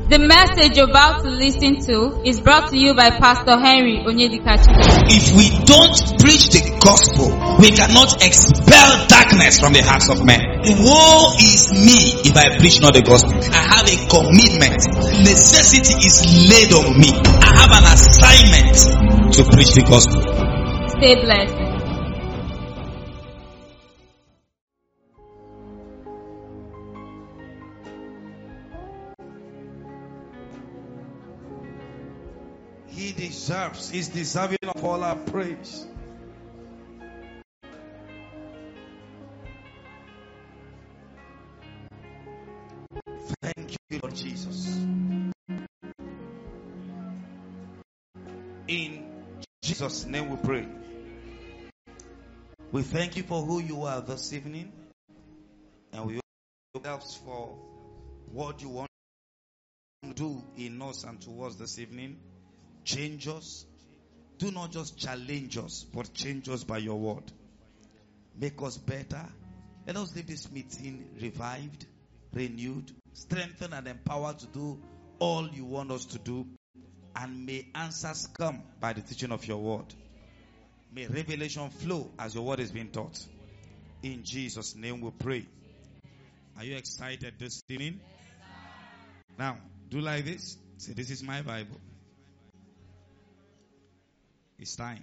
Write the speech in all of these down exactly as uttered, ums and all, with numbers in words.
The message you're about to listen to is brought to you by Pastor Henry Onyedikachi. If we don't preach the gospel, we cannot expel darkness from the hearts of men. Woe is me if I preach not the gospel. I have a commitment. Necessity is laid on me. I have an assignment to preach the gospel. Stay blessed. He deserves, he's deserving of all our praise. Thank you, Lord Jesus. In Jesus' name we pray. We thank you for who you are this evening. And we ourselves for what you want to do in us and towards this evening. Change us. Do not just challenge us, but change us by your word. Make us better. Let us leave this meeting revived, renewed, strengthened, and empowered to do all you want us to do. And may answers come by the teaching of your word. May revelation flow as your word is being taught. In Jesus' name we pray. Are you excited this evening? Now, do like this. Say, this is my Bible. It's time.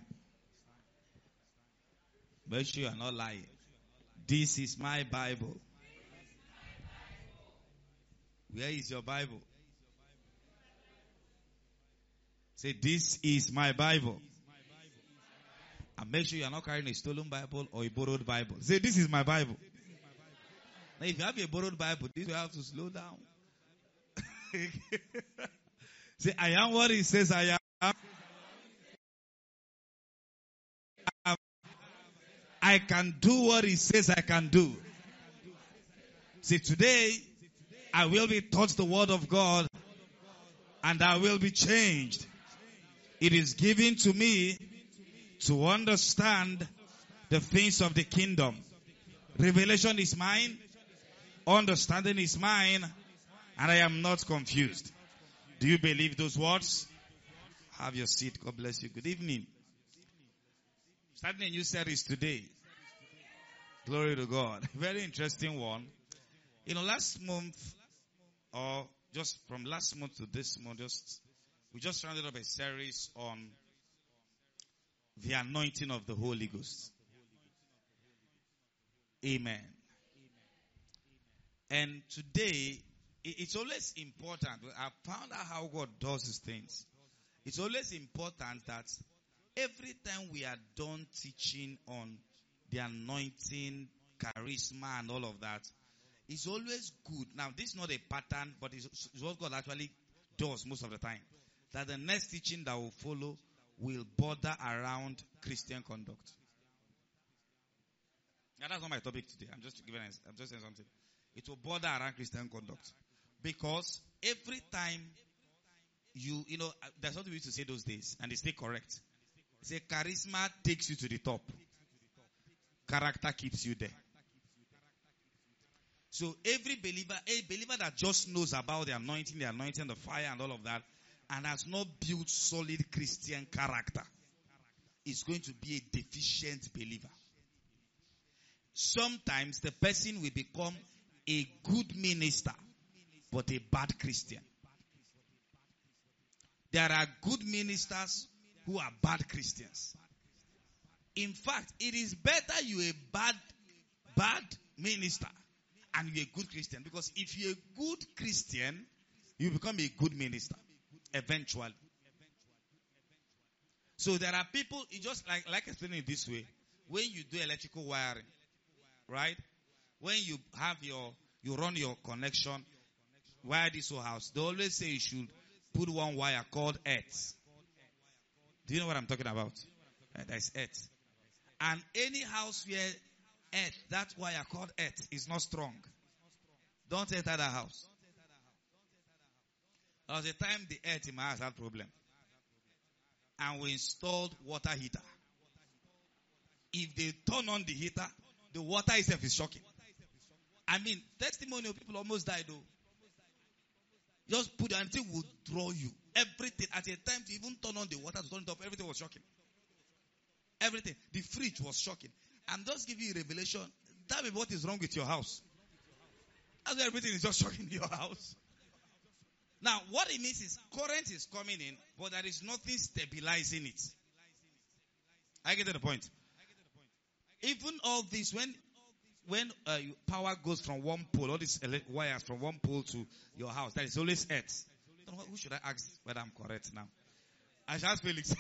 Make sure you are not lying. This is my Bible. Where is your Bible? Say, this is my Bible. And make sure you are not carrying a stolen Bible or a borrowed Bible. Say, this is my Bible. Now, if you have a borrowed Bible, this will have to slow down. Say, I am what it says I am. I can do what he says I can do. See, today, I will be taught the word of God and I will be changed. It is given to me to understand the things of the kingdom. Revelation is mine. Understanding is mine. And I am not confused. Do you believe those words? Have your seat. God bless you. Good evening. Starting a new series today. Glory to God. Very interesting one. You know, last month, or just from last month to this month, just we just rounded up a series on the anointing of the Holy Ghost. Amen. And today, it's always important. I found out how God does these things. It's always important that every time we are done teaching on the anointing, charisma, and all of that, it's always good. Now, this is not a pattern, but it's, it's what God actually does most of the time. That the next teaching that will follow will border around Christian conduct. Now, that's not my topic today. I'm just giving. I'm just saying something. It will border around Christian conduct because every time you, you know, there's something we used to say those days, and they stay correct. Say, charisma takes you to the top. Character keeps you there. So every believer, a believer that just knows about the anointing, the anointing, the fire, and all of that, and has not built solid Christian character, is going to be a deficient believer. Sometimes the person will become a good minister, but a bad Christian. There are good ministers who are bad Christians. In fact, it is better you a bad, bad minister and you're a good Christian. Because if you're a good Christian, you become a good minister eventually. So there are people, it just like, like explaining it this way. When you do electrical wiring, right? When you have your, you run your connection, wire this whole house, they always say you should put one wire called earth. Do you know what I'm talking about? Uh, that's earth. And any house where earth, that wire called earth, is not strong, don't enter that house. There was a time the earth in my house had problem. And we installed water heater. If they turn on the heater, the water itself is shocking. I mean, testimonial people almost died though. Just put it and it will draw you. Everything. At a time to even turn on the water to turn it off, everything was shocking. Everything. The fridge was shocking. I'm just giving you a revelation. That is what is wrong with your house. That's why everything is just shocking in your house. Now, what it means is current is coming in, but there is nothing stabilizing it. I get to the point. Even all this, when when uh, power goes from one pole, all these wires from one pole to your house, that is always earth. Who should I ask whether I'm correct now? I should ask Felix.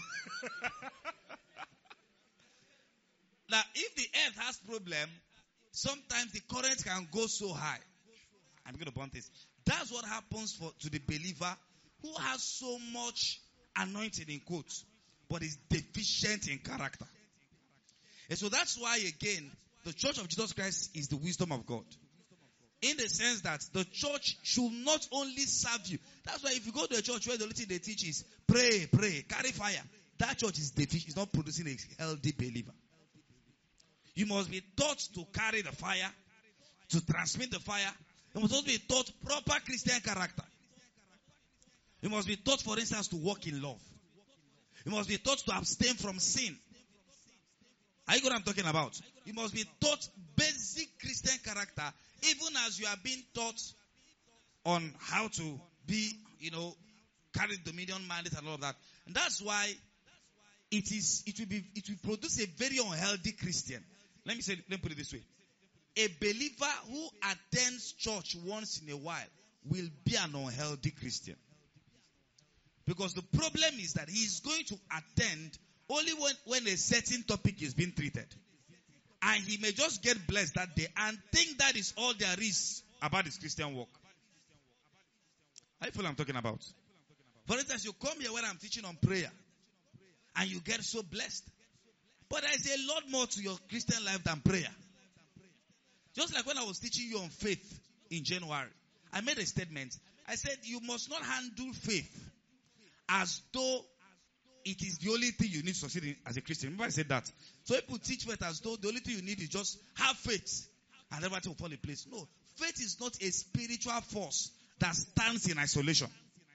Now, if the earth has problem, sometimes the current can go so high. I'm going to point this. That's what happens for to the believer who has so much anointing in quotes, but is deficient in character. And so that's why, again, the Church of Jesus Christ is the wisdom of God. In the sense that the church should not only serve you. That's why if you go to a church where the only thing they teach is pray, pray, carry fire, that church is deficient. It's not producing a healthy believer. You must be taught to carry the fire, to transmit the fire. You must also be taught proper Christian character. You must be taught, for instance, to walk in love. You must be taught to abstain from sin. Are you know what I'm talking about? You must be taught basic Christian character, even as you are being taught on how to be, you know, carry dominion mandate and all of that. And that's why it is, it will be, it will produce a very unhealthy Christian. Let me say, let me put it this way. A believer who attends church once in a while will be an unhealthy Christian. Because the problem is that he is going to attend only when, when a certain topic is being treated. And he may just get blessed that day and think that is all there is about his Christian walk. How do you feel I'm talking about? For instance, you come here when I'm teaching on prayer and you get so blessed. But there is a lot more to your Christian life than prayer. Just like when I was teaching you on faith in January, I made a statement. I said you must not handle faith as though it is the only thing you need to succeed in as a Christian. Remember I said that. So people teach faith as though the only thing you need is just have faith and everything will fall in place. No, faith is not a spiritual force that stands in isolation.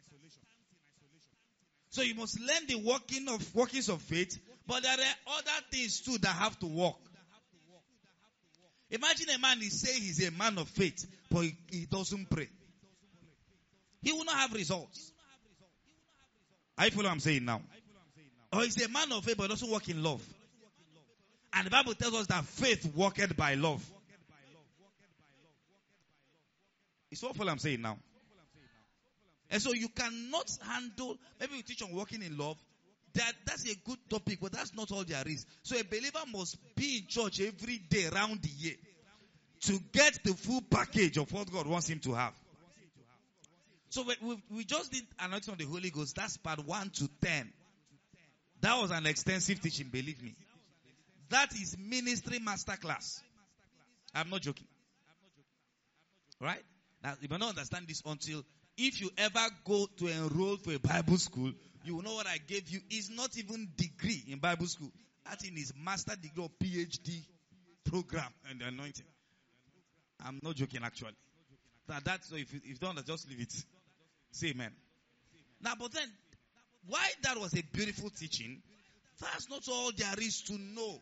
So you must learn the working of workings of faith, but there are other things too that have to work. Imagine a man is saying he's a man of faith, but he, he doesn't pray. He will not have results. I follow what I'm saying now. Or he's a man of faith, but doesn't walk in love. And the Bible tells us that faith worketh by love. It's what I'm saying now. And so you cannot handle, maybe we teach on walking in love. That, that's a good topic, but that's not all there is. So a believer must be in church every day around the year to get the full package of what God wants him to have. So we, we, we just did anointing on the Holy Ghost. That's part one to ten. That was an extensive teaching, believe me. That is ministry masterclass. I'm not joking. Right? Now, you may not understand this until if you ever go to enroll for a Bible school, you will know what I gave you is not even degree in Bible school. That in is master degree or P H D program and anointing. I'm not joking actually. Now that's so if you, if you don't just leave it. Say amen. Now but then, why that was a beautiful teaching, that's not all there is to know.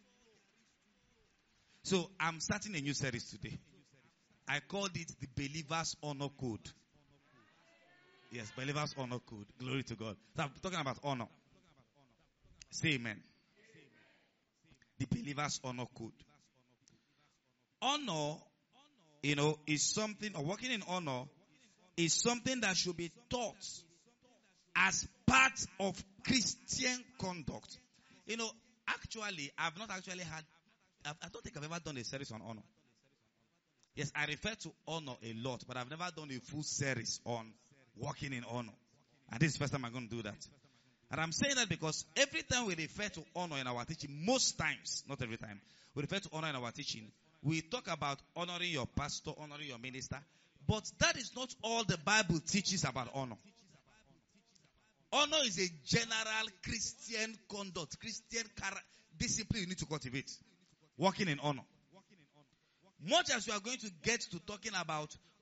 So I'm starting a new series today. I called it the Believer's Honor Code. Yes, Believer's Honor Code. Glory to God. So I'm talking about honor. Say amen. The Believer's Honor Code. Honor, you know, is something, or working in honor, is something that should be taught as part of Christian conduct. You know, actually, I've not actually had, I've, I don't think I've ever done a series on honor. Yes, I refer to honor a lot, but I've never done a full series on walking in honor. And this is the first time I'm going to do that. And I'm saying that because every time we refer to honor in our teaching, most times, not every time, we refer to honor in our teaching, we talk about honoring your pastor, honoring your minister. But that is not all the Bible teaches about honor. Honor is a general Christian conduct, Christian char- discipline you need to cultivate. Walking in honor. Much as we are going to get to talking about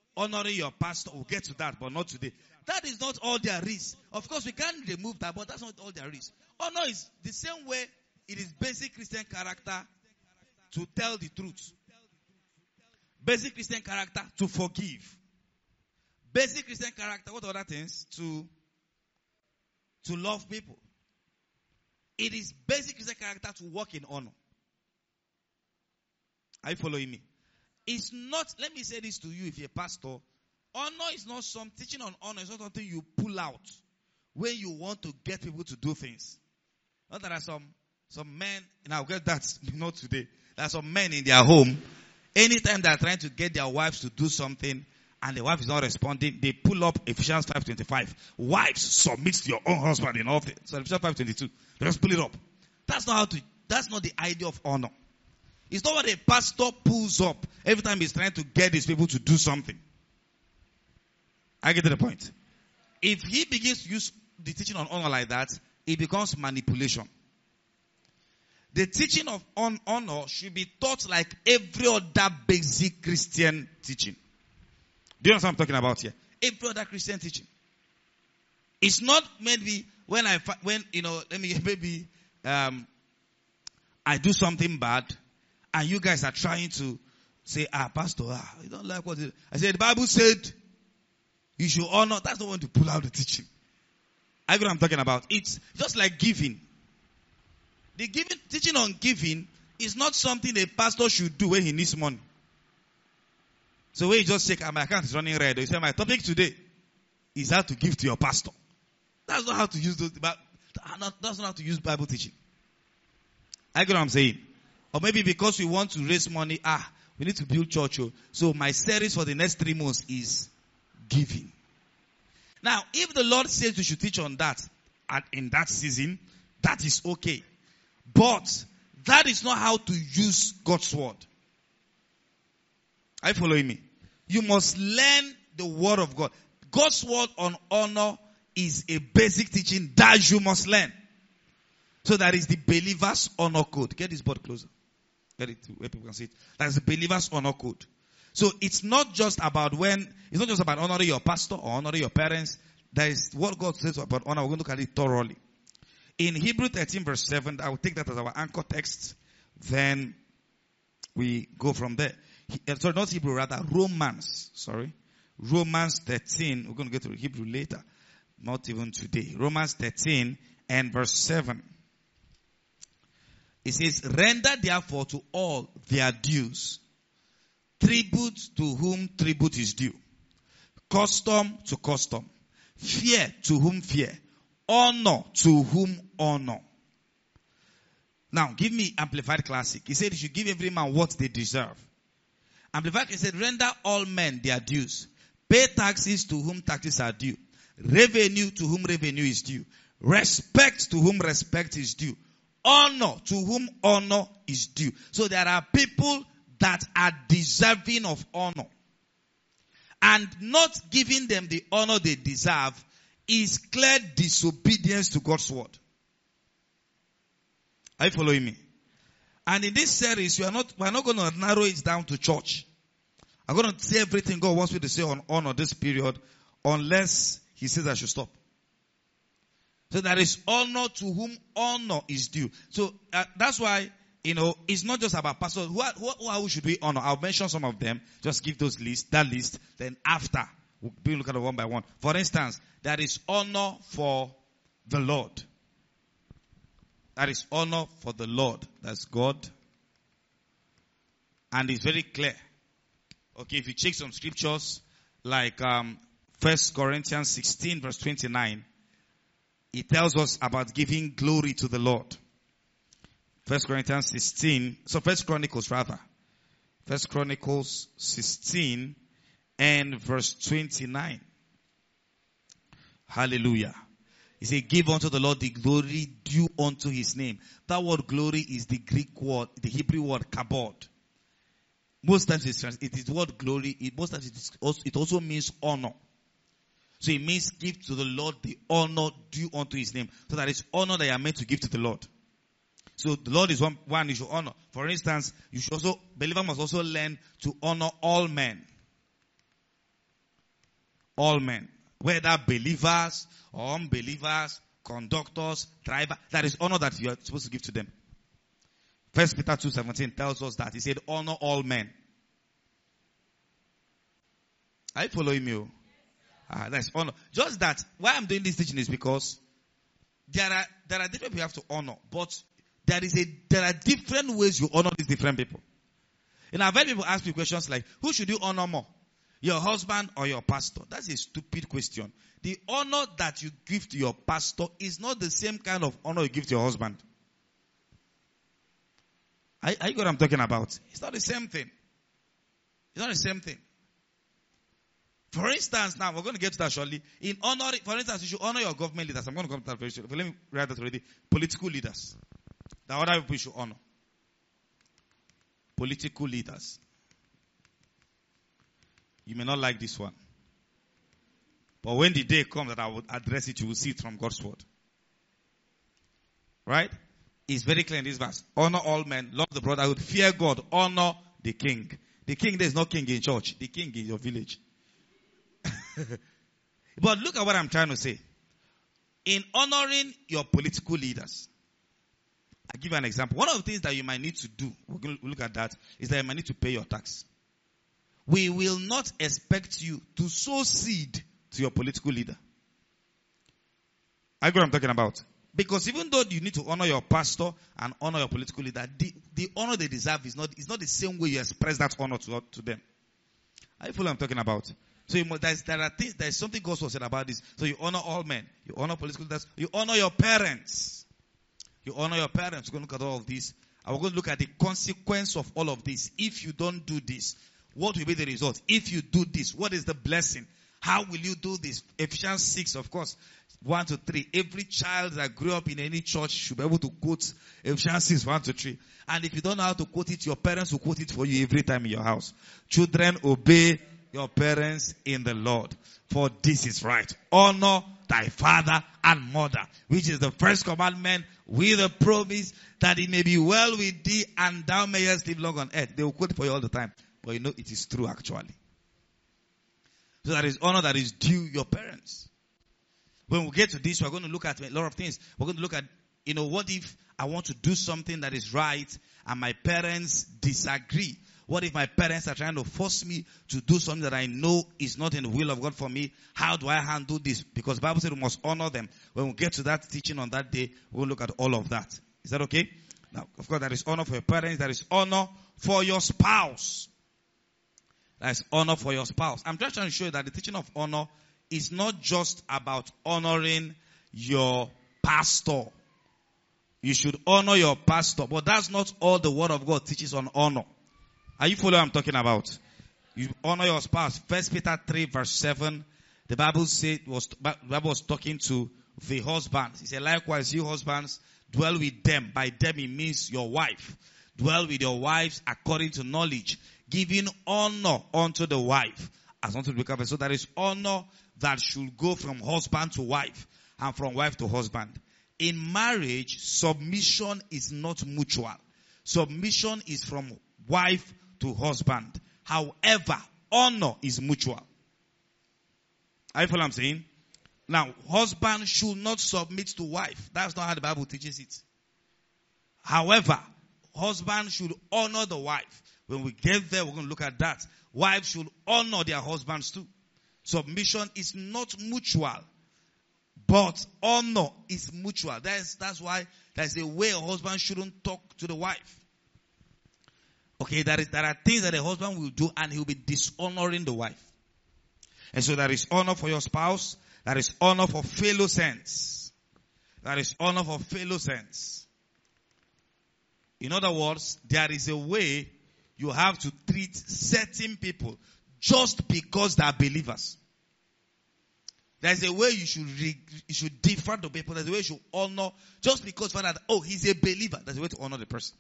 honoring your pastor. We'll get to that, but not today. That is not all there is. Of course, we can't remove that, but that's not all there is. Honor is the same way it is basic Christian character to tell the truth. Basic Christian character to forgive. Basic Christian character, what other things? To, to love people. It is basic Christian character to walk in honor. Are you following me? It's not, let me say this to you if you're a pastor. Honor is not some, teaching on honor is not something you pull out when you want to get people to do things. Not that there are some, some men, and I'll get that, not today. There are some men in their home, anytime they're trying to get their wives to do something, and the wife is not responding, they pull up Ephesians five twenty-five. Wives, submit to your own husband in all things. So Ephesians five twenty-two. They just pull it up. That's not how to, that's not the idea of honor. It's not what a pastor pulls up every time he's trying to get his people to do something. I get to the point. If he begins to use the teaching on honor like that, it becomes manipulation. The teaching of honor should be taught like every other basic Christian teaching. Do you know what I'm talking about here? Every other Christian teaching. It's not maybe when I, when, you know, let me, maybe, um, I do something bad and you guys are trying to say, ah, pastor, ah, you don't like what it is. I said, the Bible said you should honor. That's not when to pull out the teaching. I know what I'm talking about. It's just like giving. The giving, teaching on giving is not something a pastor should do when he needs money. So when you just say, my account is running red, you say, my topic today is how to give to your pastor. That's not how to use those, but that's not how to use Bible teaching. I get what I'm saying. Or maybe because we want to raise money, ah, we need to build church. Oh. So my series for the next three months is giving. Now, if the Lord says we should teach on that at, in that season, that is okay. But that is not how to use God's word. Are you following me? You must learn the word of God. God's word on honor is a basic teaching that you must learn. So that is the believer's honor code. Get this board closer. Get it to where people can see it. That is the believer's honor code. So it's not just about when, it's not just about honoring your pastor or honoring your parents. That is what God says about honor. We're going to look at it thoroughly. In Hebrew thirteen verse seven, I will take that as our anchor text. Then we go from there. Sorry, not Hebrew, rather Romans. Sorry. Romans thirteen. We're going to get to Hebrew later. Not even today. Romans thirteen and verse seven. It says, render therefore to all their dues. Tribute to whom tribute is due. Custom to custom. Fear to whom fear. Honor to whom honor. Now, give me Amplified Classic. He said you should give every man what they deserve. Amplified, he said, render all men their dues. Pay taxes to whom taxes are due. Revenue to whom revenue is due. Respect to whom respect is due. Honor to whom honor is due. So there are people that are deserving of honor. And not giving them the honor they deserve is clear disobedience to God's word. Are you following me? And in this series, we are not, we are not going to narrow it down to church. I'm going to say everything God wants me to say on honor this period, unless He says I should stop. So there is honor to whom honor is due. So uh, that's why, you know, it's not just about pastors. Who, are, who, who should we honor? I'll mention some of them. Just give those lists, that list. Then after, we'll look at it one by one. For instance, there is honor for the Lord. That is honor for the Lord. That's God. And it's very clear. Okay, if you check some scriptures, like um, First Corinthians sixteen verse twenty-nine, it tells us about giving glory to the Lord. First Corinthians sixteen, so First Chronicles rather. First Chronicles sixteen and verse twenty-nine. Hallelujah. He said, give unto the Lord the glory due unto His name. That word glory is the Greek word, the Hebrew word kabod. Most times it's, it is the word glory. It, most times it, is also, it also means honor. So it means give to the Lord the honor due unto His name. So that is honor that you are meant to give to the Lord. So the Lord is one, one you should honor. For instance, you should also, believer must also learn to honor all men. all men. Whether believers or unbelievers, conductors, driver. That is honor that you are supposed to give to them. First Peter two seventeen tells us that. He said, honor all men. Are you following me? Ah, that's honor. Just that, why I'm doing this teaching is because there are, there are different people you have to honor. But there is a, there are different ways you honor these different people. And I've heard people ask me questions like, who should you honor more? Your husband or your pastor? That's a stupid question. The honor that you give to your pastor is not the same kind of honor you give to your husband. Are, are you what I'm talking about? It's not the same thing. It's not the same thing. For instance, now we're going to get to that shortly. In honor, for instance, you should honor your government leaders. I'm going to come to that very shortly. Let me write that already. Political leaders. The other people you should honor. Political leaders. You may not like this one. But when the day comes that I will address it, you will see it from God's word. Right? It's very clear in this verse. Honor all men, love the brotherhood, fear God, honor the king. The king, there is no king in church. The king is your village. But look at what I'm trying to say. In honoring your political leaders, I'll give you an example. One of the things that you might need to do, we're going to look at that, is that you might need to pay your tax. We will not expect you to sow seed to your political leader. I know what I'm talking about. Because even though you need to honor your pastor and honor your political leader, the, the honor they deserve is not, is not the same way you express that honor to, to them. Are you following what I'm talking about? So you must, there's, there are things, there's something God said about this. So you honor all men. You honor political leaders. You honor your parents. You honor your parents. We're going to look at all of this. And we're going to look at the consequence of all of this. If you don't do this, what will be the result? If you do this, what is the blessing? How will you do this? Ephesians six, of course, one to three. Every child that grew up in any church should be able to quote Ephesians six, one to three. And if you don't know how to quote it, your parents will quote it for you every time in your house. Children, obey your parents in the Lord, for this is right. Honor thy father and mother, which is the first commandment with a promise that it may be well with thee and thou mayest live long on earth. They will quote it for you all the time. But you know it is true actually. So that is honor that is due your parents. When we get to this, we're going to look at a lot of things. We're going to look at, you know, what if I want to do something that is right and my parents disagree? What if my parents are trying to force me to do something that I know is not in the will of God for me? How do I handle this? Because the Bible said we must honor them. When we get to that teaching on that day, we'll look at all of that. Is that okay? Now, of course, there is honor for your parents. There is honor for your spouse. There is honor for your spouse. I'm just trying to show you that the teaching of honor is not just about honoring your pastor. You should honor your pastor. But that's not all the word of God teaches on honor. Are you following what I'm talking about? You honor your spouse. First Peter three verse seven. The Bible said, was, the Bible was talking to the husbands. He said, likewise, you husbands, dwell with them. By them it means your wife. Dwell with your wives according to knowledge, giving honor unto the wife as unto the wife. So there is honor that should go from husband to wife and from wife to husband. In marriage, submission is not mutual. Submission is from wife to husband. However, honor is mutual. Are you following what I'm saying? Now, husband should not submit to wife. That's not how the Bible teaches it. However, husband should honor the wife. When we get there, we're going to look at that. Wives should honor their husbands too. Submission is not mutual, but honor is mutual. That's, that's why there's a way a husband shouldn't talk to the wife. Okay, there, is, there are things that a husband will do and he'll be dishonoring the wife. And so there is honor for your spouse. There is honor for fellow saints. There is honor for fellow saints. In other words, there is a way you have to treat certain people just because they are believers. There's a way you should re, you should differ to people. There's a way you should honor just because find out, oh, he's a believer. There's a way to honor the person.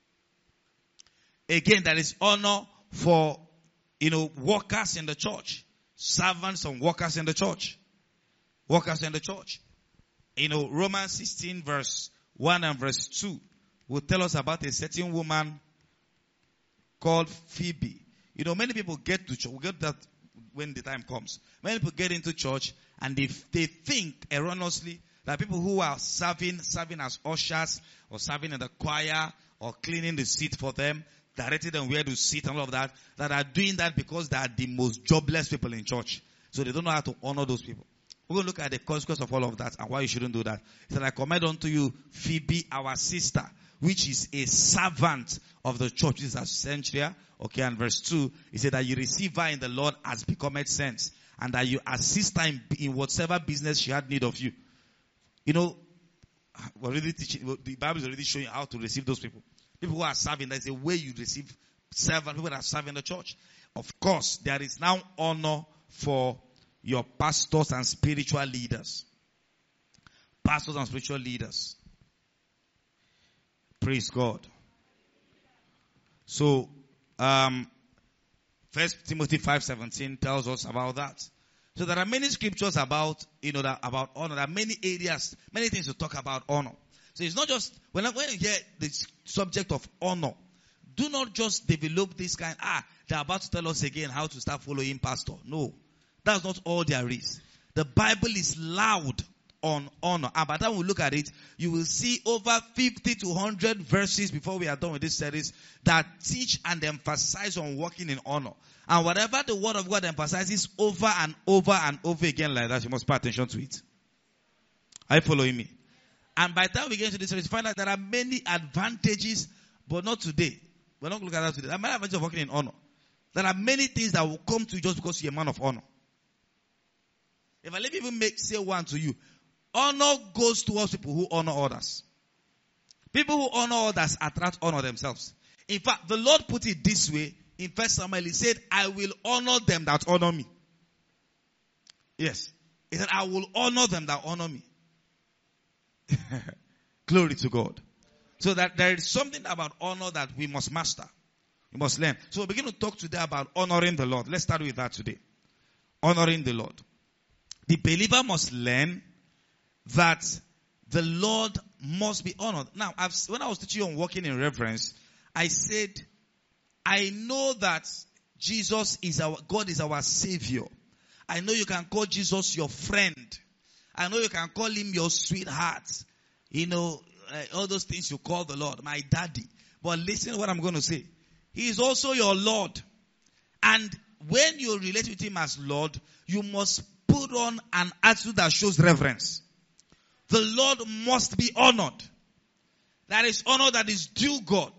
Again, there is honor for, you know, workers in the church. Servants and workers in the church. Workers in the church. You know, Romans sixteen verse one and verse two will tell us about a certain woman called Phoebe. You know, many people get to church. We get that when the time comes. Many people get into church and they, they think erroneously that people who are serving, serving as ushers or serving in the choir or cleaning the seat for them, directing them where to sit and all of that, that are doing that because they are the most jobless people in church. So they don't know how to honor those people. We're going to look at the consequence of all of that and why you shouldn't do that. He said, I commend unto you Phoebe, our sister, which is a servant of the church. This is Ascensia. Okay, and verse two, he said that you receive her in the Lord as becometh sense, and that you assist her in, in whatsoever business she had need of you. You know, we're already teaching, the Bible is already showing how to receive those people. People who are serving, there's a way you receive servant, people that are serving the church. Of course, there is now honor for your pastors and spiritual leaders. Pastors and spiritual leaders. Praise God. So, um, First Timothy five seventeen tells us about that. So there are many scriptures about, you know, that about honor. There are many areas, many things to talk about honor. So it's not just, when, I, when you hear the subject of honor, do not just develop this kind, ah, they're about to tell us again how to start following pastor. No, that's not all there is. The Bible is loud on honor. And by the time we look at it, you will see over fifty to one hundred verses before we are done with this series that teach and emphasize on walking in honor. And whatever the word of God emphasizes over and over and over again like that, you must pay attention to it. Are you following me? And by the time we get into this series, find out there are many advantages, but not today. We're not going to look at that today. There are many advantages of walking in honor. There are many things that will come to you just because you're a man of honor. If I let me even make say one to you, honor goes towards people who honor others. People who honor others attract honor themselves. In fact, the Lord put it this way in First Samuel. He said, I will honor them that honor me. Yes. He said, I will honor them that honor me. Glory to God. So that there is something about honor that we must master. We must learn. So we begin to talk today about honoring the Lord. Let's start with that today. Honoring the Lord. The believer must learn that the Lord must be honored. Now, I've, when I was teaching you on walking in reverence, I said, I know that Jesus is our, God is our Savior. I know you can call Jesus your friend. I know you can call him your sweetheart. You know, uh, all those things you call the Lord, my daddy. But listen to what I'm going to say. He is also your Lord. And when you relate with him as Lord, you must put on an attitude that shows reverence. The Lord must be honored. That is honor that is due God.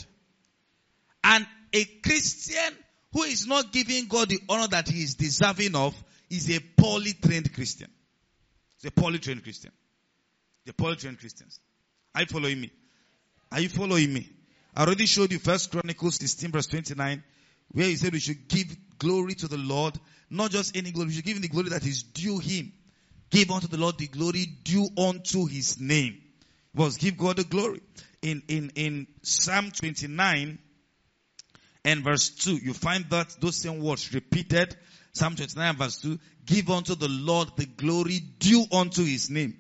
And a Christian who is not giving God the honor that he is deserving of is a poorly trained Christian. It's a poorly trained Christian. The poorly trained Christians. Are you following me? Are you following me? I already showed you First Chronicles sixteen verse twenty-nine, where he said we should give glory to the Lord. Not just any glory. We should give him the glory that is due him. Give unto the Lord the glory due unto his name. We must give God the glory. In, in, in Psalm twenty-nine and verse two, you find that those same words repeated. Psalm twenty-nine verse two, give unto the Lord the glory due unto his name.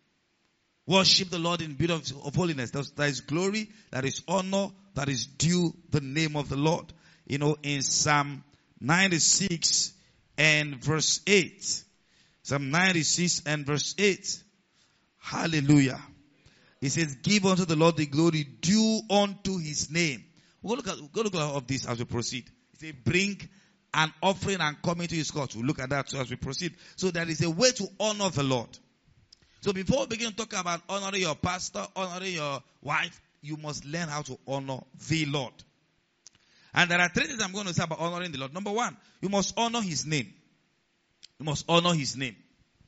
Worship the Lord in beauty of, of holiness. There is glory, there is honor, that is due the name of the Lord. You know, in Psalm ninety-six and verse eight. Psalm ninety-six and verse eight. Hallelujah. He says, give unto the Lord the glory due unto his name. We're going to look at, we're going to look at all of this as we proceed. He says, bring an offering and come into his court. We'll look at that as we proceed. So there is a way to honor the Lord. So before we begin to talk about honoring your pastor, honoring your wife, you must learn how to honor the Lord. And there are three things I'm going to say about honoring the Lord. Number one, you must honor his name. You must honor his name.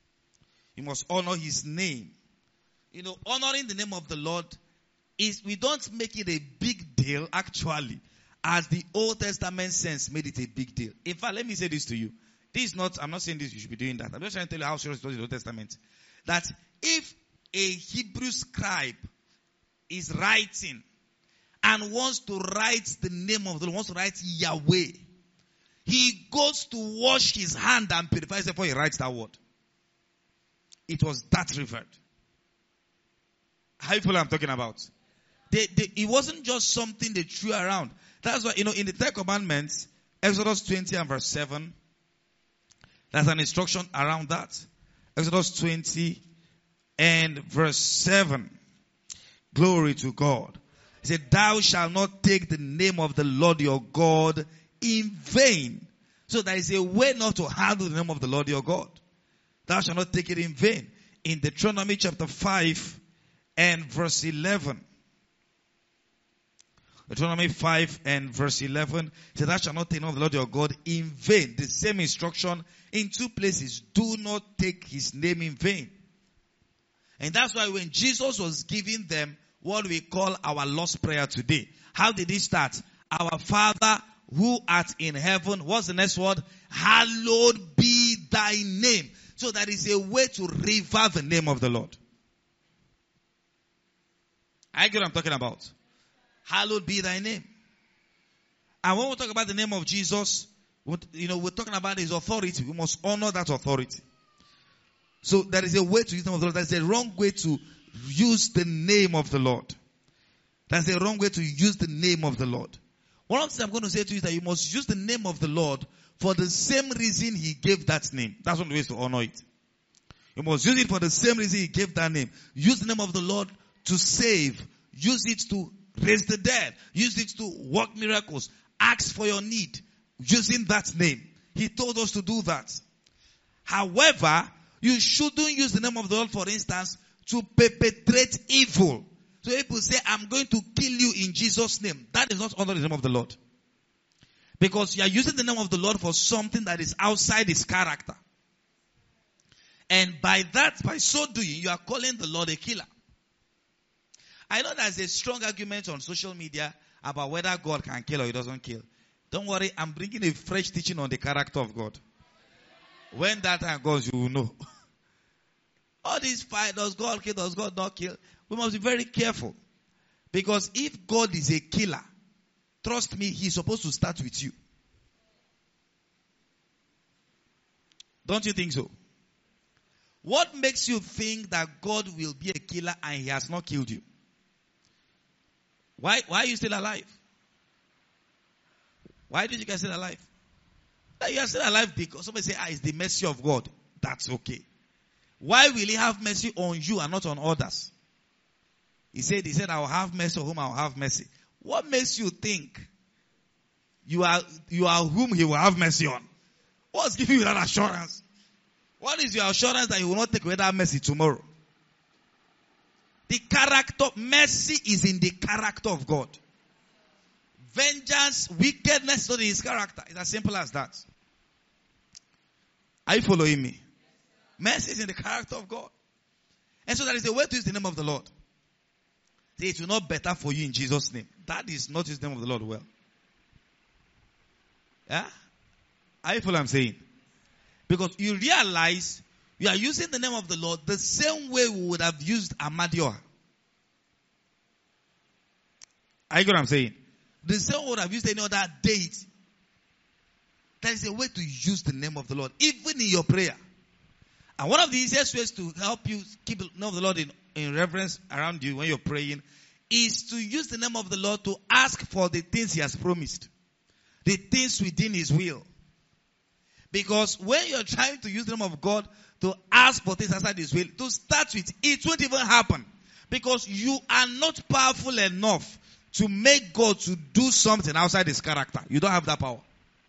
You must honor his name. You know, honoring the name of the Lord is, we don't make it a big deal actually, as the Old Testament saints made it a big deal. In fact, let me say this to you. This is not, I'm not saying this, you should be doing that. I'm just trying to tell you how serious it was in the Old Testament. That if a Hebrew scribe is writing and wants to write the name of the Lord, wants to write Yahweh, he goes to wash his hand and purifies before he writes that word. It was that revered. How people I'm talking about? They, they, it wasn't just something they threw around. That's why, you know, in the Ten Commandments, Exodus twenty and verse seven, There's an instruction around that. Exodus twenty and verse seven. Glory to God. He said, thou shalt not take the name of the Lord your God in vain. So there is a way not to handle the name of the Lord your God. Thou shalt not take it in vain. In Deuteronomy chapter five and verse eleven. Deuteronomy five and verse eleven. He said, thou shalt not take the name of the Lord your God in vain. The same instruction in two places. Do not take his name in vain. And that's why when Jesus was giving them what we call our Lord's Prayer today, how did he start? Our Father who art in heaven. What's the next word? Hallowed be thy name. So that is a way to revere the name of the Lord. I get what I'm talking about. Hallowed be thy name. And when we talk about the name of Jesus, you know, we're talking about his authority. We must honor that authority. So there is a way to use the name of the Lord. There's a wrong way to use the name of the Lord. There's a wrong way to use the name of the Lord. One of the things I'm going to say to you is that you must use the name of the Lord for the same reason he gave that name. That's one of the ways to honor it. You must use it for the same reason he gave that name. Use the name of the Lord to save. Use it to raise the dead. Use it to work miracles. Ask for your need. Using that name. He told us to do that. However, you shouldn't use the name of the Lord, for instance, to perpetrate evil. So people say, I'm going to kill you in Jesus' name. That is not under the name of the Lord. Because you are using the name of the Lord for something that is outside his character. And by that, by so doing, you are calling the Lord a killer. I know there's a strong argument on social media about whether God can kill or he doesn't kill. Don't worry, I'm bringing a fresh teaching on the character of God. When that time goes, you will know. All these fight, does God kill, does God not kill? We must be very careful. Because if God is a killer, trust me, he's supposed to start with you. Don't you think so? What makes you think that God will be a killer and he has not killed you? Why, why are you still alive? Why did you guys still alive? You are still alive because somebody say, ah, it's the mercy of God. That's okay. Why will he have mercy on you and not on others? He said, he said, I will have mercy on whom I will have mercy. What makes you think you are, you are whom he will have mercy on? What's giving you that assurance? What is your assurance that he will not take away that mercy tomorrow? The character, mercy is in the character of God. Vengeance, wickedness is not in his character. It's as simple as that. Are you following me? Mercy is in the character of God. And so there is a way to use the name of the Lord. It will not better for you in Jesus' name. That is not his name of the Lord well. Yeah? Are you following what I'm saying? Because you realize you are using the name of the Lord the same way we would have used Amadioha. Are you get what I'm saying? The same way we would have used any other deity. There is a way to use the name of the Lord, even in your prayer. And one of the easiest ways to help you keep the name of the Lord in, in reverence around you when you're praying is to use the name of the Lord to ask for the things he has promised. The things within his will. Because when you're trying to use the name of God to ask for things outside his will, to start with, it won't even happen. Because you are not powerful enough to make God to do something outside his character. You don't have that power.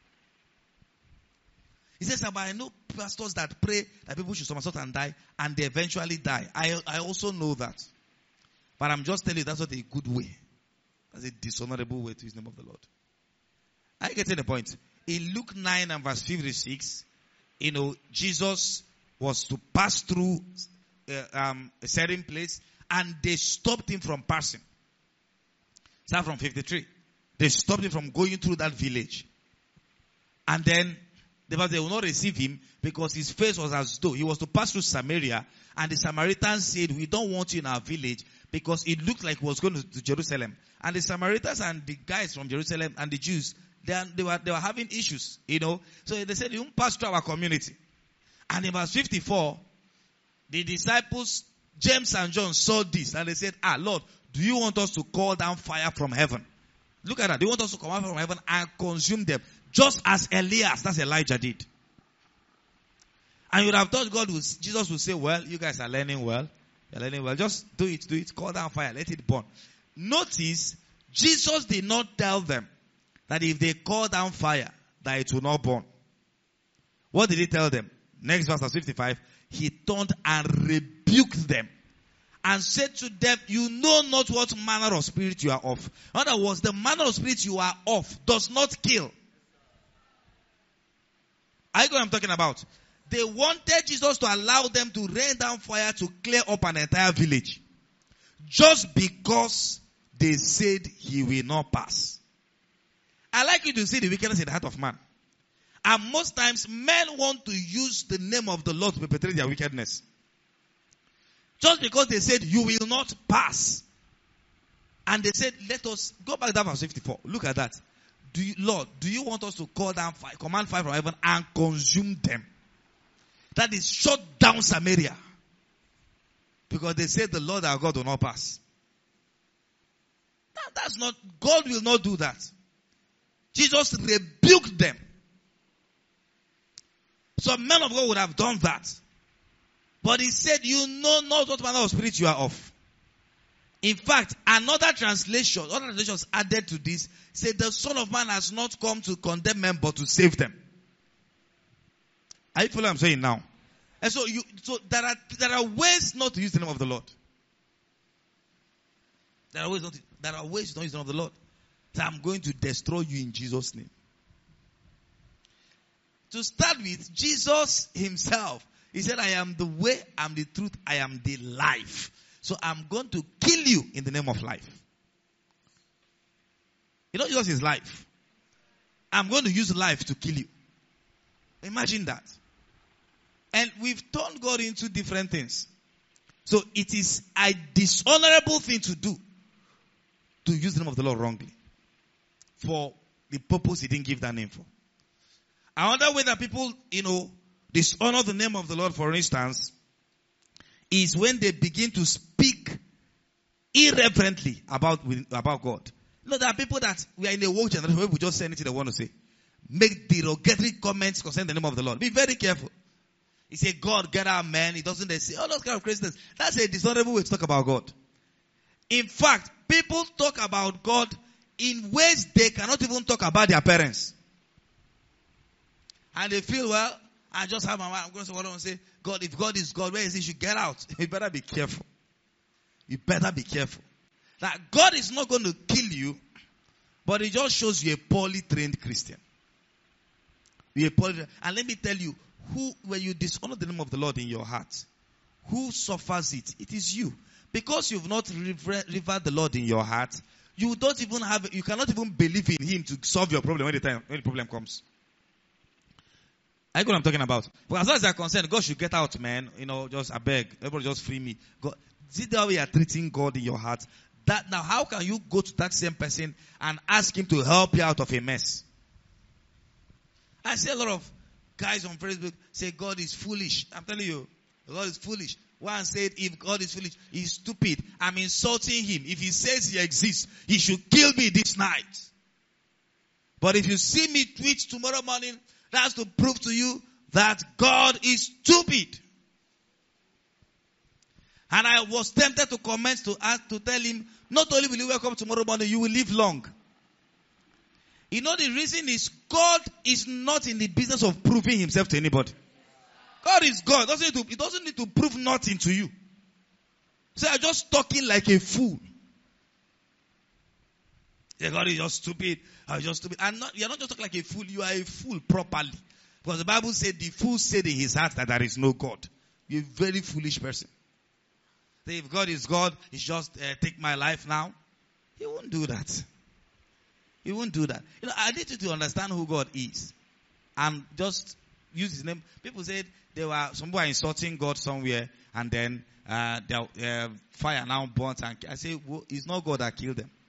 He says, but I know pastors that pray that people should somersault and die, and they eventually die. I, I also know that. But I'm just telling you, that's not a good way. That's a dishonorable way to use the name of the Lord. I get to the point. In Luke nine and verse fifty-six, you know, Jesus was to pass through uh, um, a certain place, and they stopped him from passing. Start from fifty-three. They stopped him from going through that village. And then they will not receive him because his face was as though he was to pass through Samaria. And the Samaritans said, we don't want you in our village because it looked like he was going to, to Jerusalem. And the Samaritans and the guys from Jerusalem and the Jews, they, are, they, were, they were having issues, you know. So they said, you won't pass through our community. And in verse fifty-four, the disciples, James and John, saw this. And they said, ah, Lord, do you want us to call down fire from heaven? Look at that. They want us to come out from heaven and consume them. Just as Elias, that's Elijah, did. And you would have thought God would, Jesus would say, well, you guys are learning well. You're learning well. Just do it, do it. Call down fire. Let it burn. Notice, Jesus did not tell them that if they call down fire, that it will not burn. What did he tell them? Next verse, verse fifty-five. He turned and rebuked them and said to them, you know not what manner of spirit you are of. In other words, the manner of spirit you are of does not kill. Are you know what I'm talking about? They wanted Jesus to allow them to rain down fire to clear up an entire village. Just because they said he will not pass. I like you to see the wickedness in the heart of man. And most times men want to use the name of the Lord to perpetrate their wickedness. Just because they said you will not pass. And they said, let us go back to verse fifty-four. Look at that. Do you, Lord, do you want us to call down fire, command fire from heaven and consume them? That is, shut down Samaria. Because they said the Lord our God will not pass. That, that's not, God will not do that. Jesus rebuked them. Some men of God would have done that. But he said, you know not what manner of spirit you are of. In fact, another translation, other translations added to this, said the Son of Man has not come to condemn men, but to save them. Are you following what I'm saying now? And so, you, so there are there are ways not to use the name of the Lord. There are ways not to, there are ways to not use the name of the Lord. So I'm going to destroy you in Jesus' name. To start with, Jesus himself, he said, I am the way, I am the truth, I am the life. So I'm going to kill you in the name of life. You know, Jesus is life. I'm going to use life to kill you. Imagine that. And we've turned God into different things. So it is a dishonorable thing to do to use the name of the Lord wrongly for the purpose he didn't give that name for. Another way that people, you know, dishonor the name of the Lord, for instance, is when they begin to speak irreverently about, about God. You know, there are people that we are in a woke generation where we just say anything they want to say. Make derogatory comments concerning the name of the Lord. Be very careful. He say, God, get out, man. He doesn't say all those kind of craziness. That's a dishonorable way to talk about God. In fact, people talk about God in ways they cannot even talk about their parents. And they feel, well, I just have my mind. I'm going to say what I want to say. God, if God is God, where is he? You should get out. You better be careful. You better be careful. That God is not going to kill you, but it just shows you a poorly trained Christian. You're a poorly, and let me tell you, who, when you dishonor the name of the Lord in your heart, who suffers it? It is you. Because you've not revered the Lord in your heart, you don't even have, you cannot even believe in him to solve your problem when the time, when the problem comes. I know what I'm talking about. But as far as they're concerned, God should get out, man. You know, just, I beg. Everybody just free me. God, see the way you are treating God in your heart? That now, how can you go to that same person and ask him to help you out of a mess? I see a lot of guys on Facebook say God is foolish. I'm telling you, God is foolish. One said, if God is foolish, he's stupid. I'm insulting him. If he says he exists, he should kill me this night. But if you see me tweet tomorrow morning, that's to prove to you that God is stupid. And I was tempted to comment to ask, to tell him, not only will you wake up tomorrow morning, you will live long. You know the reason is God is not in the business of proving himself to anybody. God is God. Doesn't need to, he doesn't need to prove nothing to you. So you're just talking like a fool. Yeah, God is just stupid. I'm just stupid. And not, you're not just talking like a fool. You are a fool properly. Because the Bible said the fool said in his heart that there is no God. You're a very foolish person. So if God is God, he's just uh, take my life now. He won't do that. He won't do that. You know, I need you to understand who God is. And just use his name. People said there were, some people are insulting God somewhere. And then uh, their uh, fire now burnt. And I say, well, it's not God that killed them.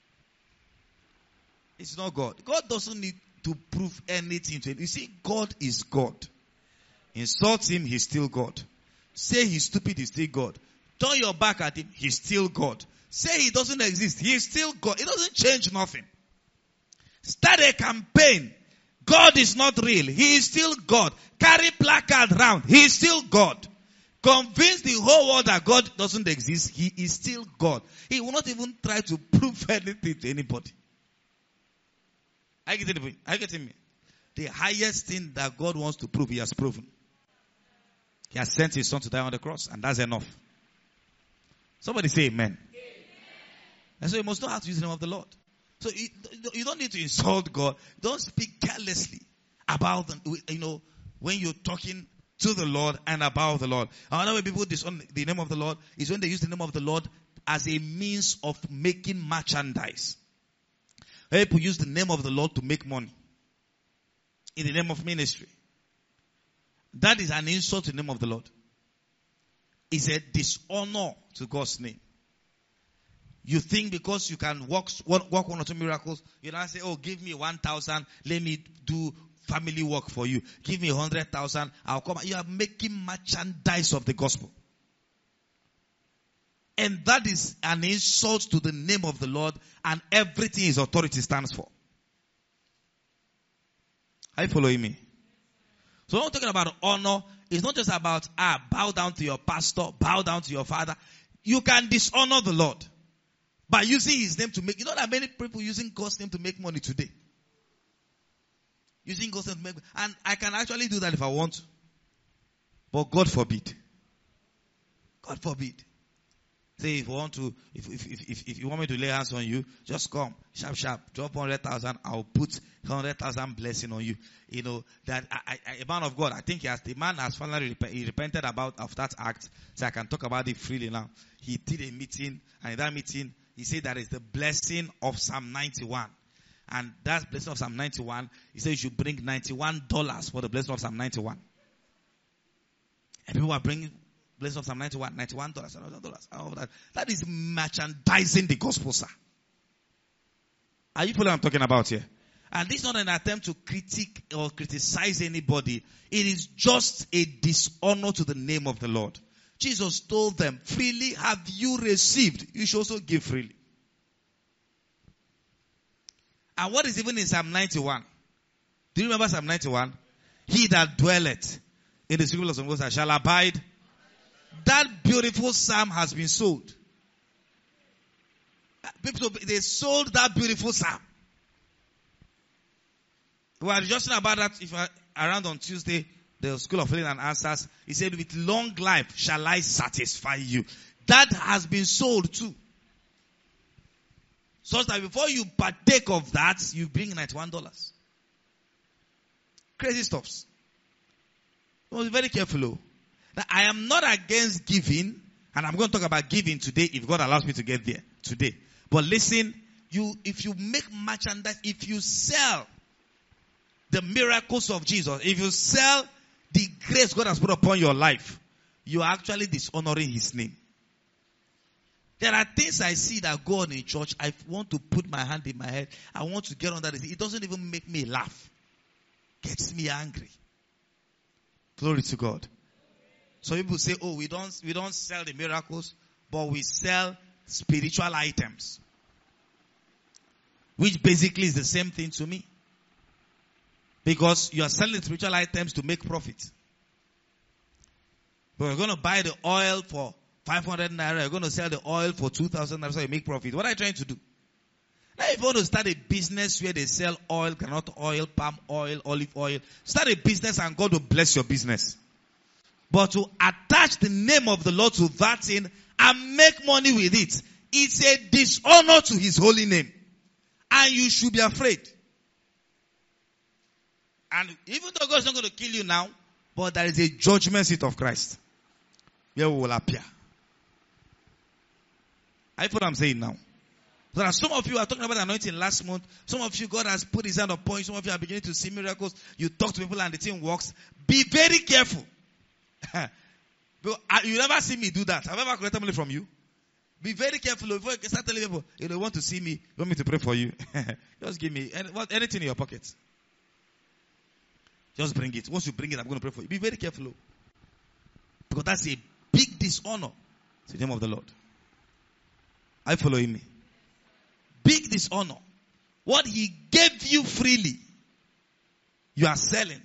It's not God. God doesn't need to prove anything to him. You see, God is God. Insult him, he's still God. Say he's stupid, he's still God. Turn your back at him, he's still God. Say he doesn't exist, he's still God. It doesn't change nothing. Start a campaign. God is not real. He is still God. Carry placard round. He is still God. Convince the whole world that God doesn't exist. He is still God. He will not even try to prove anything to anybody. Are you getting me? Are you getting me? The highest thing that God wants to prove, He has proven. He has sent His Son to die on the cross, and that's enough. Somebody say amen. Amen. And so you must know how to use the name of the Lord. So you, you don't need to insult God. Don't speak carelessly about, the, you know, when you're talking to the Lord and about the Lord. Another way people disown the name of the Lord is when they use the name of the Lord as a means of making merchandise. People use the name of the Lord to make money in the name of ministry. That is an insult to the name of the Lord. It's a dishonor to God's name. You think because you can work, work one or two miracles, you don't say, oh, give me one thousand, let me do family work for you. Give me a hundred thousand, I'll come. You are making merchandise of the gospel. And that is an insult to the name of the Lord and everything His authority stands for. Are you following me? So when we're talking about honor, it's not just about, ah, bow down to your pastor, bow down to your father. You can dishonor the Lord by using His name to make, you know that many people using God's name to make money today. Using God's name to make, and I can actually do that if I want to. But God forbid. God forbid. Say if you want to, if, if, if, if, if you want me to lay hands on you, just come, sharp, sharp, drop one hundred thousand, I'll put one hundred thousand blessing on you. You know, that I, I, a man of God, I think he has, the man has finally rep- he repented about of that act, so I can talk about it freely now. He did a meeting, and in that meeting, he said that is the blessing of Psalm ninety-one. And that blessing of Psalm ninety-one, he said you should bring ninety-one dollars for the blessing of Psalm ninety-one. And people are bringing blessing of Psalm ninety-one, ninety-one dollars, dollars, all that. That is merchandising the gospel, sir. Are you following what I'm talking about here? And this is not an attempt to critique or criticize anybody. It is just a dishonor to the name of the Lord. Jesus told them, freely have you received, you should also give freely. And what is even in Psalm ninety-one? Do you remember Psalm ninety-one? He that dwelleth in the secret of the Most High shall abide. That beautiful psalm has been sold. People, they sold that beautiful psalm. We were just about that if I, around on Tuesday, the School of Healing and Answers. He said, with long life shall I satisfy you. That has been sold too. So that before you partake of that, you bring ninety-one dollars. Crazy stuffs. So be very careful. Though. Now, I am not against giving, and I'm going to talk about giving today if God allows me to get there today. But listen, you if you make merchandise, if you sell the miracles of Jesus, if you sell the grace God has put upon your life, you are actually dishonoring His name. There are things I see that go on in church. I want to put my hand in my head. I want to get on that. It doesn't even make me laugh. Gets me angry. Glory to God. So people say, oh, we don't, we don't sell the miracles, but we sell spiritual items. Which basically is the same thing to me. Because you are selling spiritual items to make profit. But we're going to buy the oil for five hundred naira. You're going to sell the oil for two thousand naira so you make profit. What are you trying to do? Now if you want to start a business where they sell oil, granite oil, palm oil, olive oil, start a business and God will bless your business. But to attach the name of the Lord to that thing and make money with it, it's a dishonor to His holy name. And you should be afraid. And even though God is not going to kill you now, but there is a judgment seat of Christ where we will appear. I know what I'm saying now. There are some of you are talking about anointing last month. Some of you, God has put His hand upon you. Some of you are beginning to see miracles. You talk to people and the thing works. Be very careful. You never see me do that. Have I ever collected money from you? Be very careful. Before you start telling people, you don't want to see me, you want me to pray for you. Just give me any, what, anything in your pocket. Just bring it. Once you bring it, I'm going to pray for you. Be very careful. Because that's a big dishonor to the name of the Lord. Are you following me? Big dishonor. What He gave you freely. You are selling.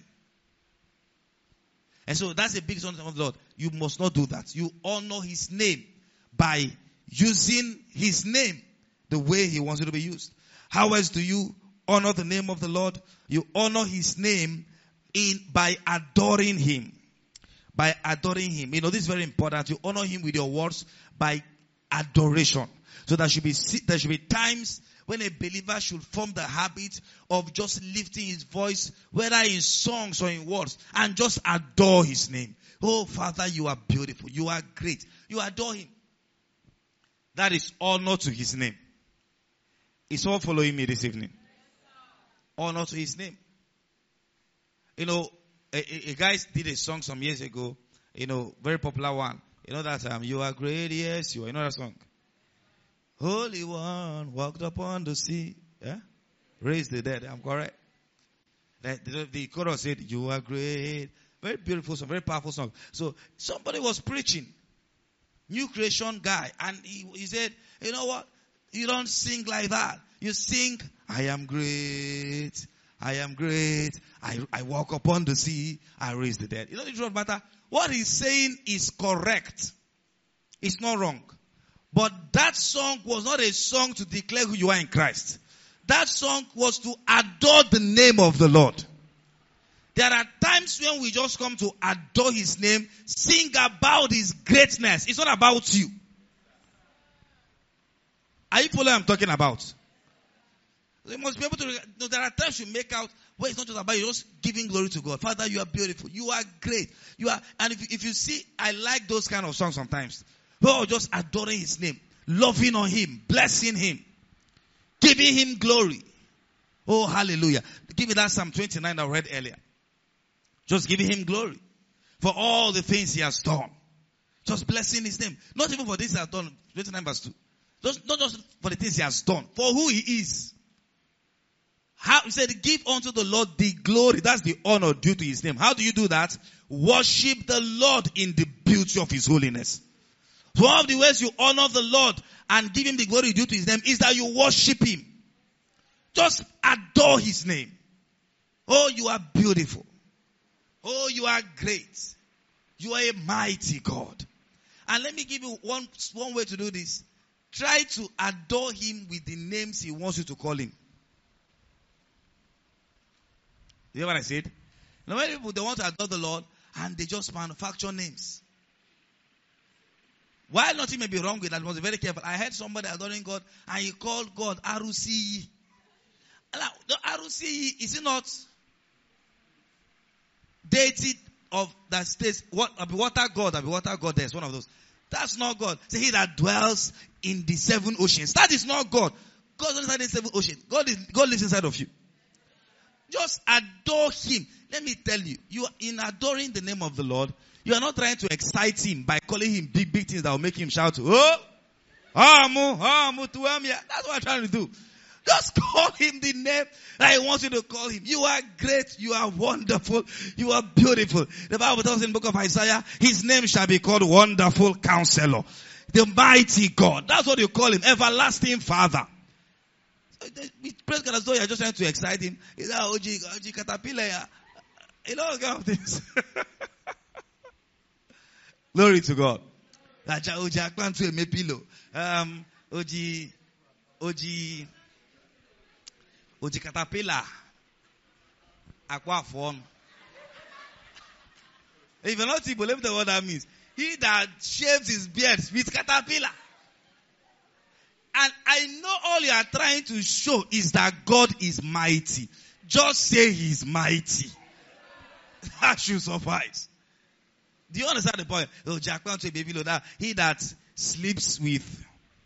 And so that's a big son of the Lord. You must not do that. You honor his name by using his name the way he wants it to be used. How else do you honor the name of the Lord? You honor his name in by adoring him. By adoring him. You know, this is very important. You honor him with your words by adoration. So there should be there should be times when a believer should form the habit of just lifting his voice, whether in songs or in words, and just adore his name. Oh, Father, you are beautiful. You are great. You adore him. That is honor to his name. Is all following me this evening? Honor to his name. You know, a, a, a guy did a song some years ago, you know, very popular one. You know that um, you are great, yes, you are. You know that song? Holy One walked upon the sea. Yeah? Raised the dead. I'm correct. The, the, the chorus said, you are great. Very beautiful song, very powerful song. So somebody was preaching. New creation guy. And he, he said, you know what? You don't sing like that. You sing, I am great. I am great. I, I walk upon the sea. I raise the dead. You know the truth matter? What he's saying is correct. It's not wrong. But that song was not a song to declare who you are in Christ. That song was to adore the name of the Lord. There are times when we just come to adore his name, sing about his greatness. It's not about you. Are you following what I'm talking about? You must be able to, you know, there are times you make out where it's not just about you, just giving glory to God. Father, you are beautiful. You are great. You are, and if you, if you see, I like those kind of songs sometimes. Oh, just adoring his name, loving on him, blessing him, giving him glory. Oh, hallelujah. Give me that Psalm twenty-nine I read earlier. Just giving him glory for all the things he has done. Just blessing his name. Not even for this he has done. twenty-nine verse two. Just, not just for the things he has done. For who he is. How, he said, give unto the Lord the glory. That's the honor due to his name. How do you do that? Worship the Lord in the beauty of his holiness. So one of the ways you honor the Lord and give him the glory due to his name is that you worship him. Just adore his name. Oh, you are beautiful. Oh, you are great. You are a mighty God. And let me give you one, one way to do this. Try to adore him with the names he wants you to call him. You hear what I said? Now, many people, they want to adore the Lord and they just manufacture names. While nothing may be wrong with that, I must be very careful. I heard somebody adoring God and he called God R U C E. The R U C E, is it not deity of that states, what, water God, water God, there's one of those. That's not God. Say he that dwells in the seven oceans. That is not God. God is inside the seven oceans. God is, God lives inside of you. Just adore him. Let me tell you, you are in adoring the name of the Lord. You are not trying to excite him by calling him big, big things that will make him shout, oh, amu, amu, tuamia. That's what I'm trying to do. Just call him the name that he wants you to call him. You are great. You are wonderful. You are beautiful. The Bible tells in the book of Isaiah, his name shall be called Wonderful Counselor. The Mighty God. That's what you call him. Everlasting Father. Praise God as though you're just trying to excite him. Is that O G, O G Caterpillar? You know, kind of things. Glory to God. O G Akpan to a pillow. Um, O G, O G, O G Caterpillar. Aqua form. If you're not able, let me tell you what that means. He that shaves his beard with caterpillar. And I know all you are trying to show is that God is mighty. Just say he is mighty. That should suffice. Do you understand the point? Oh, Jack, to a baby that he that sleeps with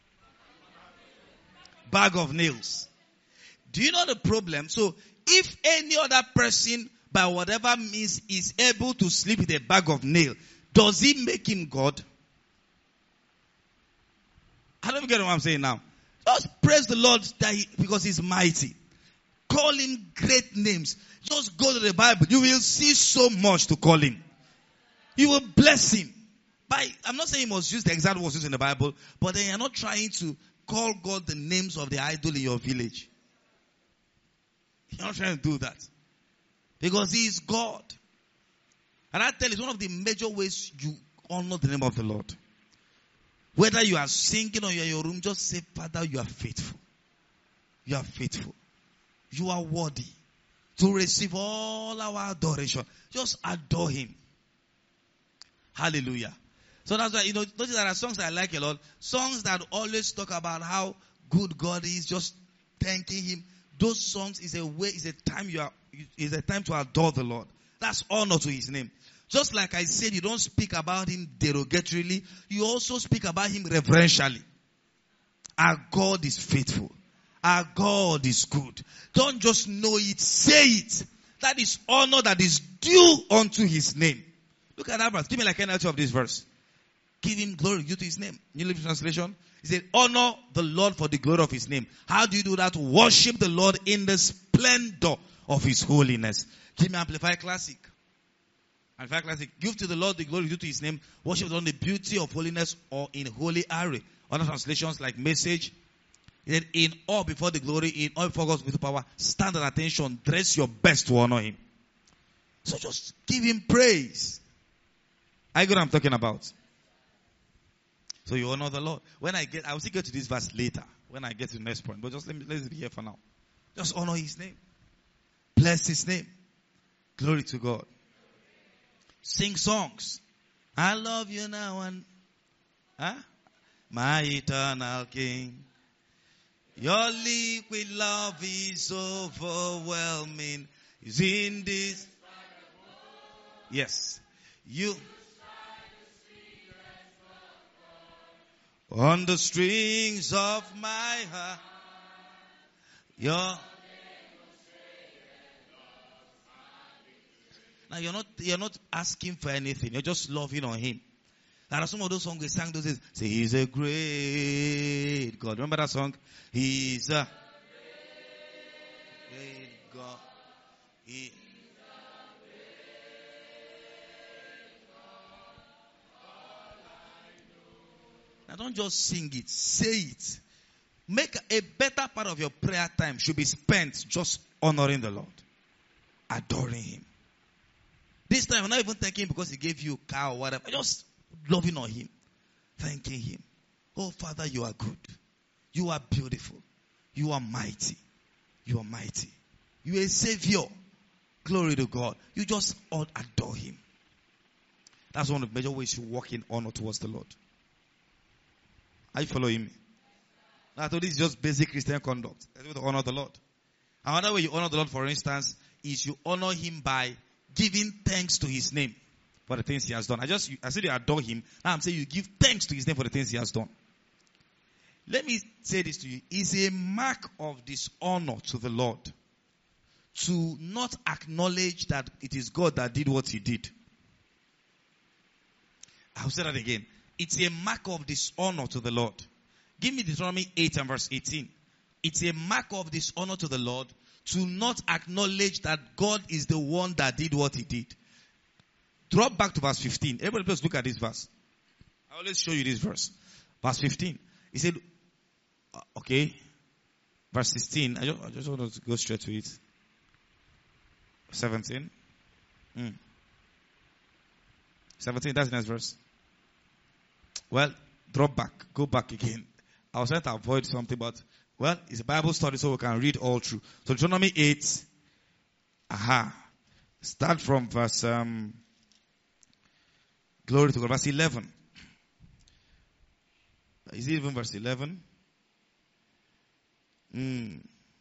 bag of nails. Do you know the problem? So, if any other person, by whatever means, is able to sleep with a bag of nail, does he make him God? I don't get what I'm saying now. Just praise the Lord that he, because he's mighty. Call him great names. Just go to the Bible. You will see so much to call him. You will bless him. By, I'm not saying you must use the exact words used in the Bible, but then you're not trying to call God the names of the idol in your village. You're not trying to do that. Because he is God. And I tell you, it's one of the major ways you honor the name of the Lord. Whether you are singing or you are in your room, just say, Father, you are faithful. You are faithful. You are worthy to receive all our adoration. Just adore him. Hallelujah. So that's why, you know, notice there are songs that I like a lot. Songs that always talk about how good God is, just thanking him. Those songs is a way, is a time you are, is a time to adore the Lord. That's honor to his name. Just like I said, you don't speak about him derogatorily. You also speak about him reverentially. Our God is faithful. Our God is good. Don't just know it, say it. That is honor that is due unto his name. Look at that verse. Give me like an answer of this verse. Give him glory due to his name. New Living Translation. He said, honor the Lord for the glory of his name. How do you do that? Worship the Lord in the splendor of his holiness. Give me Amplified Classic. Amplified Classic. Give to the Lord the glory due to his name. Worship the Lord in the beauty of holiness or in holy array. Other translations like Message. He said, in awe before the glory, in awe before God's with power, stand at attention, dress your best to honor him. So just give him praise. I know what I'm talking about. So you honor the Lord. When I get, I will still get to this verse later. When I get to the next point. But just let me, let's be here for now. Just honor his name. Bless his name. Glory to God. Sing songs. I love you now and, huh? My eternal King. Your liquid love is overwhelming. Is in this. Yes. You. On the strings of my heart. Your. Now you're not, you're not asking for anything. You're just loving on him. There are some of those songs we sang those days. Say, he's a great God. Remember that song? He's a great God. He. Now don't just sing it. Say it. Make a better part of your prayer time should be spent just honoring the Lord. Adoring him. This time, I'm not even thanking him because he gave you a car or whatever. Just loving on him. Thanking him. Oh, Father, you are good. You are beautiful. You are mighty. You are mighty. You are a savior. Glory to God. You just adore him. That's one of the major ways you walk in honor towards the Lord. Are you following me? I thought this is just basic Christian conduct. That's way to honor the Lord. Another way you honor the Lord, for instance, is you honor him by giving thanks to his name for the things he has done. I just, I said you adore him. Now I'm saying you give thanks to his name for the things he has done. Let me say this to you. It's a mark of dishonor to the Lord to not acknowledge that it is God that did what he did. I'll say that again. It's a mark of dishonor to the Lord. Give me Deuteronomy eight and verse eighteen. It's a mark of dishonor to the Lord to not acknowledge that God is the one that did what he did. Drop back to verse fifteen. Everybody please look at this verse. I always show you this verse. Verse fifteen. He said, okay. Verse sixteen. I just, I just want to go straight to it. seventeen. Mm. seventeen, that's the next verse. Well, drop back. Go back again. I was trying to avoid something, but, well, it's a Bible study so we can read all through. So Deuteronomy eight. Aha. Start from verse, um, glory to God, verse eleven. Is it even verse eleven? Mm.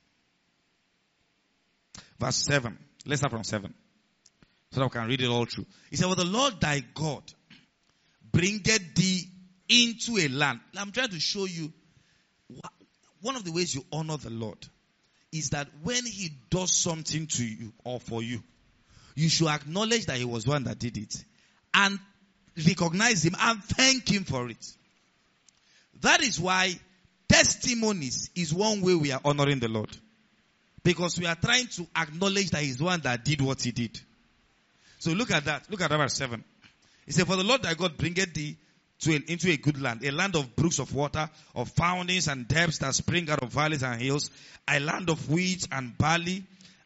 Verse seven. Let's start from seven. So that we can read it all through. He said, well, the Lord thy God bringeth thee into a land. I'm trying to show you one of the ways you honor the Lord is that when he does something to you or for you, you should acknowledge that he was the one that did it and recognize him and thank him for it. That is why testimonies is one way we are honoring the Lord. Because we are trying to acknowledge that he's the one that did what he did. So look at that. Look at that verse seven. He said, for the Lord thy God bringeth thee to an, into a good land, a land of brooks of water, of fountains and depths that spring out of valleys and hills, a land of wheat and barley,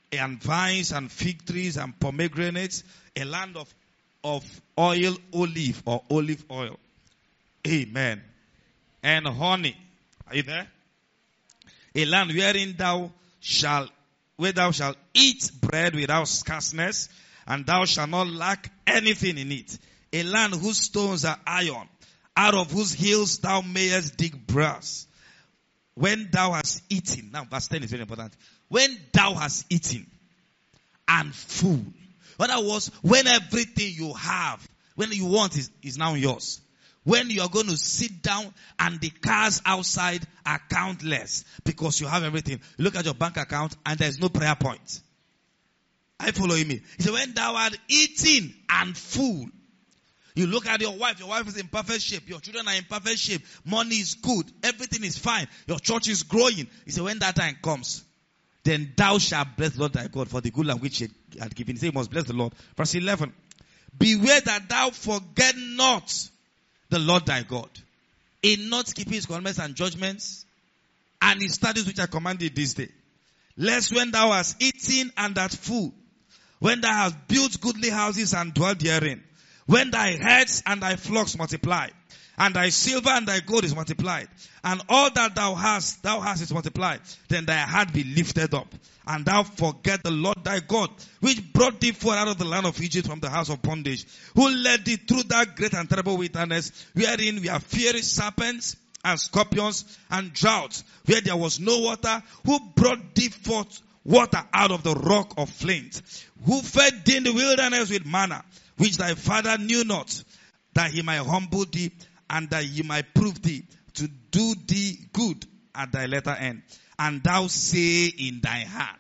and vines and fig trees and pomegranates, a land of, of oil, olive or olive oil. Amen. And honey. Are you there? A land wherein thou shalt, where thou shalt eat bread without scarceness, and thou shalt not lack anything in it. A land whose stones are iron, out of whose hills thou mayest dig brass. When thou hast eaten, now verse ten is very important. When thou hast eaten and full. In other words, when everything you have, when you want is, is now yours. When you are going to sit down and the cars outside are countless because you have everything. You look at your bank account and there's no prayer point. Are you following me? He said, when thou art eating and full. You look at your wife, your wife is in perfect shape. Your children are in perfect shape. Money is good. Everything is fine. Your church is growing. He said, when that time comes, then thou shalt bless the Lord thy God for the good land which he had given. He said, you must bless the Lord. Verse eleven. Beware that thou forget not the Lord thy God, in not keeping his commandments and judgments, and his statutes which I command thee this day. Lest when thou hast eaten and art full, when thou hast built goodly houses and dwelt therein, when thy herds and thy flocks multiply, and thy silver and thy gold is multiplied, and all that thou hast, thou hast is multiplied, then thy heart be lifted up, and thou forget the Lord thy God, which brought thee forth out of the land of Egypt from the house of bondage, who led thee through that great and terrible wilderness, wherein we have fiery serpents and scorpions and droughts, where there was no water, who brought thee forth water out of the rock of flint, who fed thee in the wilderness with manna, which thy father knew not, that he might humble thee, and that he might prove thee, to do thee good at thy latter end. And thou say in thy heart,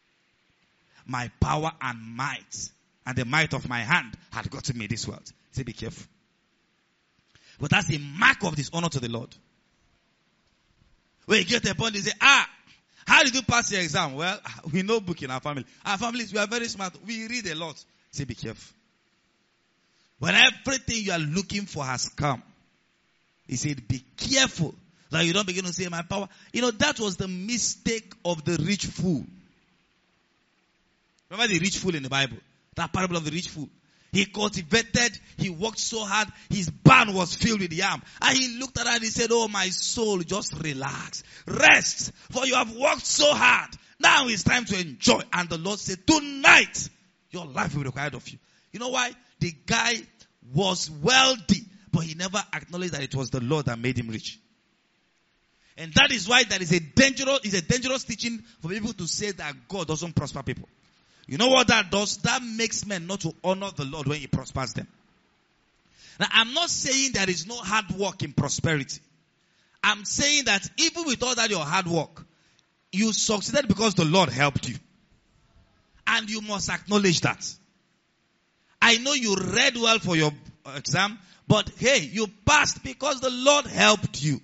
my power and might, and the might of my hand had gotten me this world. Say, be careful. But that's a mark of dishonor to the Lord. When you get to a point, you say, ah, how did you pass your exam? Well, we know book in our family. Our families, we are very smart. We read a lot. Say, be careful. When everything you are looking for has come, he said, be careful that you don't begin to say, my power. You know, that was the mistake of the rich fool. Remember the rich fool in the Bible? That parable of the rich fool. He cultivated, he worked so hard, his barn was filled with yam. And he looked at her and he said, oh my soul, just relax. Rest, for you have worked so hard. Now it's time to enjoy. And the Lord said, tonight, your life will be required of you. You know why? The guy was wealthy, but he never acknowledged that it was the Lord that made him rich. And that is why there is a dangerous, is a dangerous teaching for people to say that God doesn't prosper people. You know what that does? That makes men not to honor the Lord when he prospers them. Now, I'm not saying there is no hard work in prosperity. I'm saying that even with all that your hard work, you succeeded because the Lord helped you. And you must acknowledge that. I know you read well for your exam, but hey, you passed because the Lord helped you.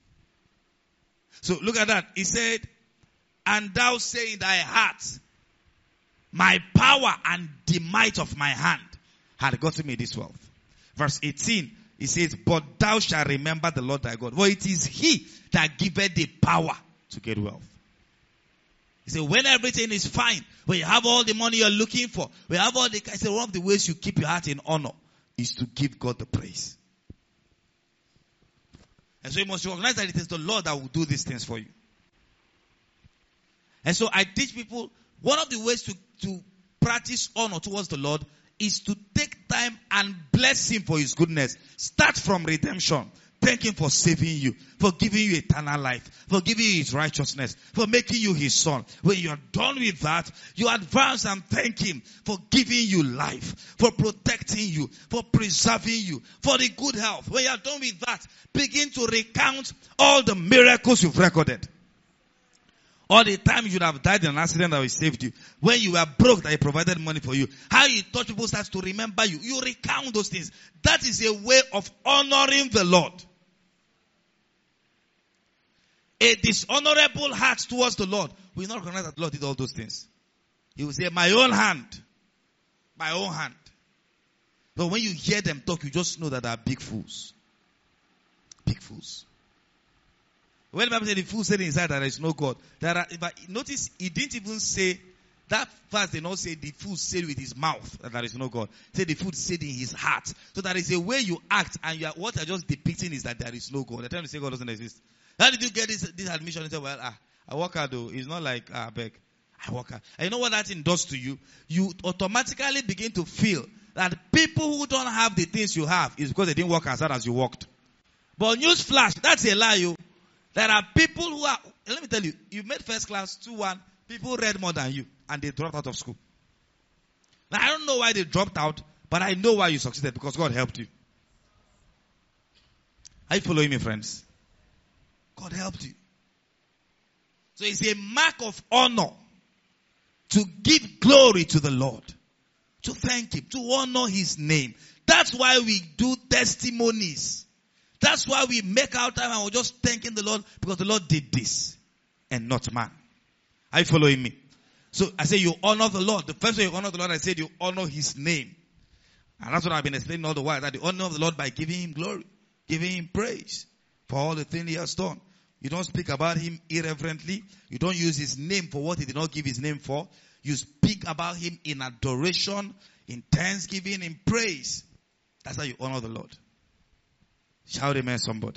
So look at that. He said, and thou say in thy heart, my power and the might of my hand had gotten me this wealth. Verse eighteen, he says, but thou shalt remember the Lord thy God. For it is he that giveth thee power to get wealth. He said, when everything is fine, when you have all the money you're looking for, when you have all the, I said, one of the ways you keep your heart in honor is to give God the praise. And so you must recognize that it is the Lord that will do these things for you. And so I teach people, one of the ways to, to practice honor towards the Lord is to take time and bless him for his goodness. Start from redemption. Thank him for saving you, for giving you eternal life, for giving you his righteousness, for making you his son. When you are done with that, you advance and thank him for giving you life, for protecting you, for preserving you, for the good health. When you are done with that, begin to recount all the miracles you've recorded. All the time you should have died in an accident that he saved you. When you were broke that he provided money for you. How you touch people starts to remember you. You recount those things. That is a way of honoring the Lord. A dishonorable heart towards the Lord will not recognize that the Lord did all those things. He will say, my own hand. My own hand. But when you hear them talk, you just know that they are big fools. Big fools. When the Bible said the fool said inside that there is no God, there are, but notice he didn't even say That verse they not say the fool said with his mouth that there is no God. Say the fool said in his heart. So there is a way you act, and you are, what you're just depicting is that there is no God. They're trying to say God doesn't exist. How did you get this, this admission? You say, well, ah, I work hard though. It's not like, ah, beg. I work hard. And you know what that thing does to you? You automatically begin to feel that people who don't have the things you have is because they didn't work as hard as you worked. But news flash, that's a lie. You. There are people who are, let me tell you, you made first class two one, people read more than you, and they dropped out of school. Now, I don't know why they dropped out, but I know why you succeeded, because God helped you. Are you following me, friends? God helped you. So it's a mark of honor to give glory to the Lord, to thank Him, to honor His name. That's why we do testimonies. That's why we make our time and we're just thanking the Lord, because the Lord did this and not man. Are you following me? So I say you honor the Lord. The first way you honor the Lord, I said you honor His name. And that's what I've been explaining all the while, that you honor the Lord by giving Him glory, giving Him praise for all the things He has done. You don't speak about Him irreverently. You don't use His name for what He did not give His name for. You speak about Him in adoration, in thanksgiving, in praise. That's how you honor the Lord. Shout amen, somebody.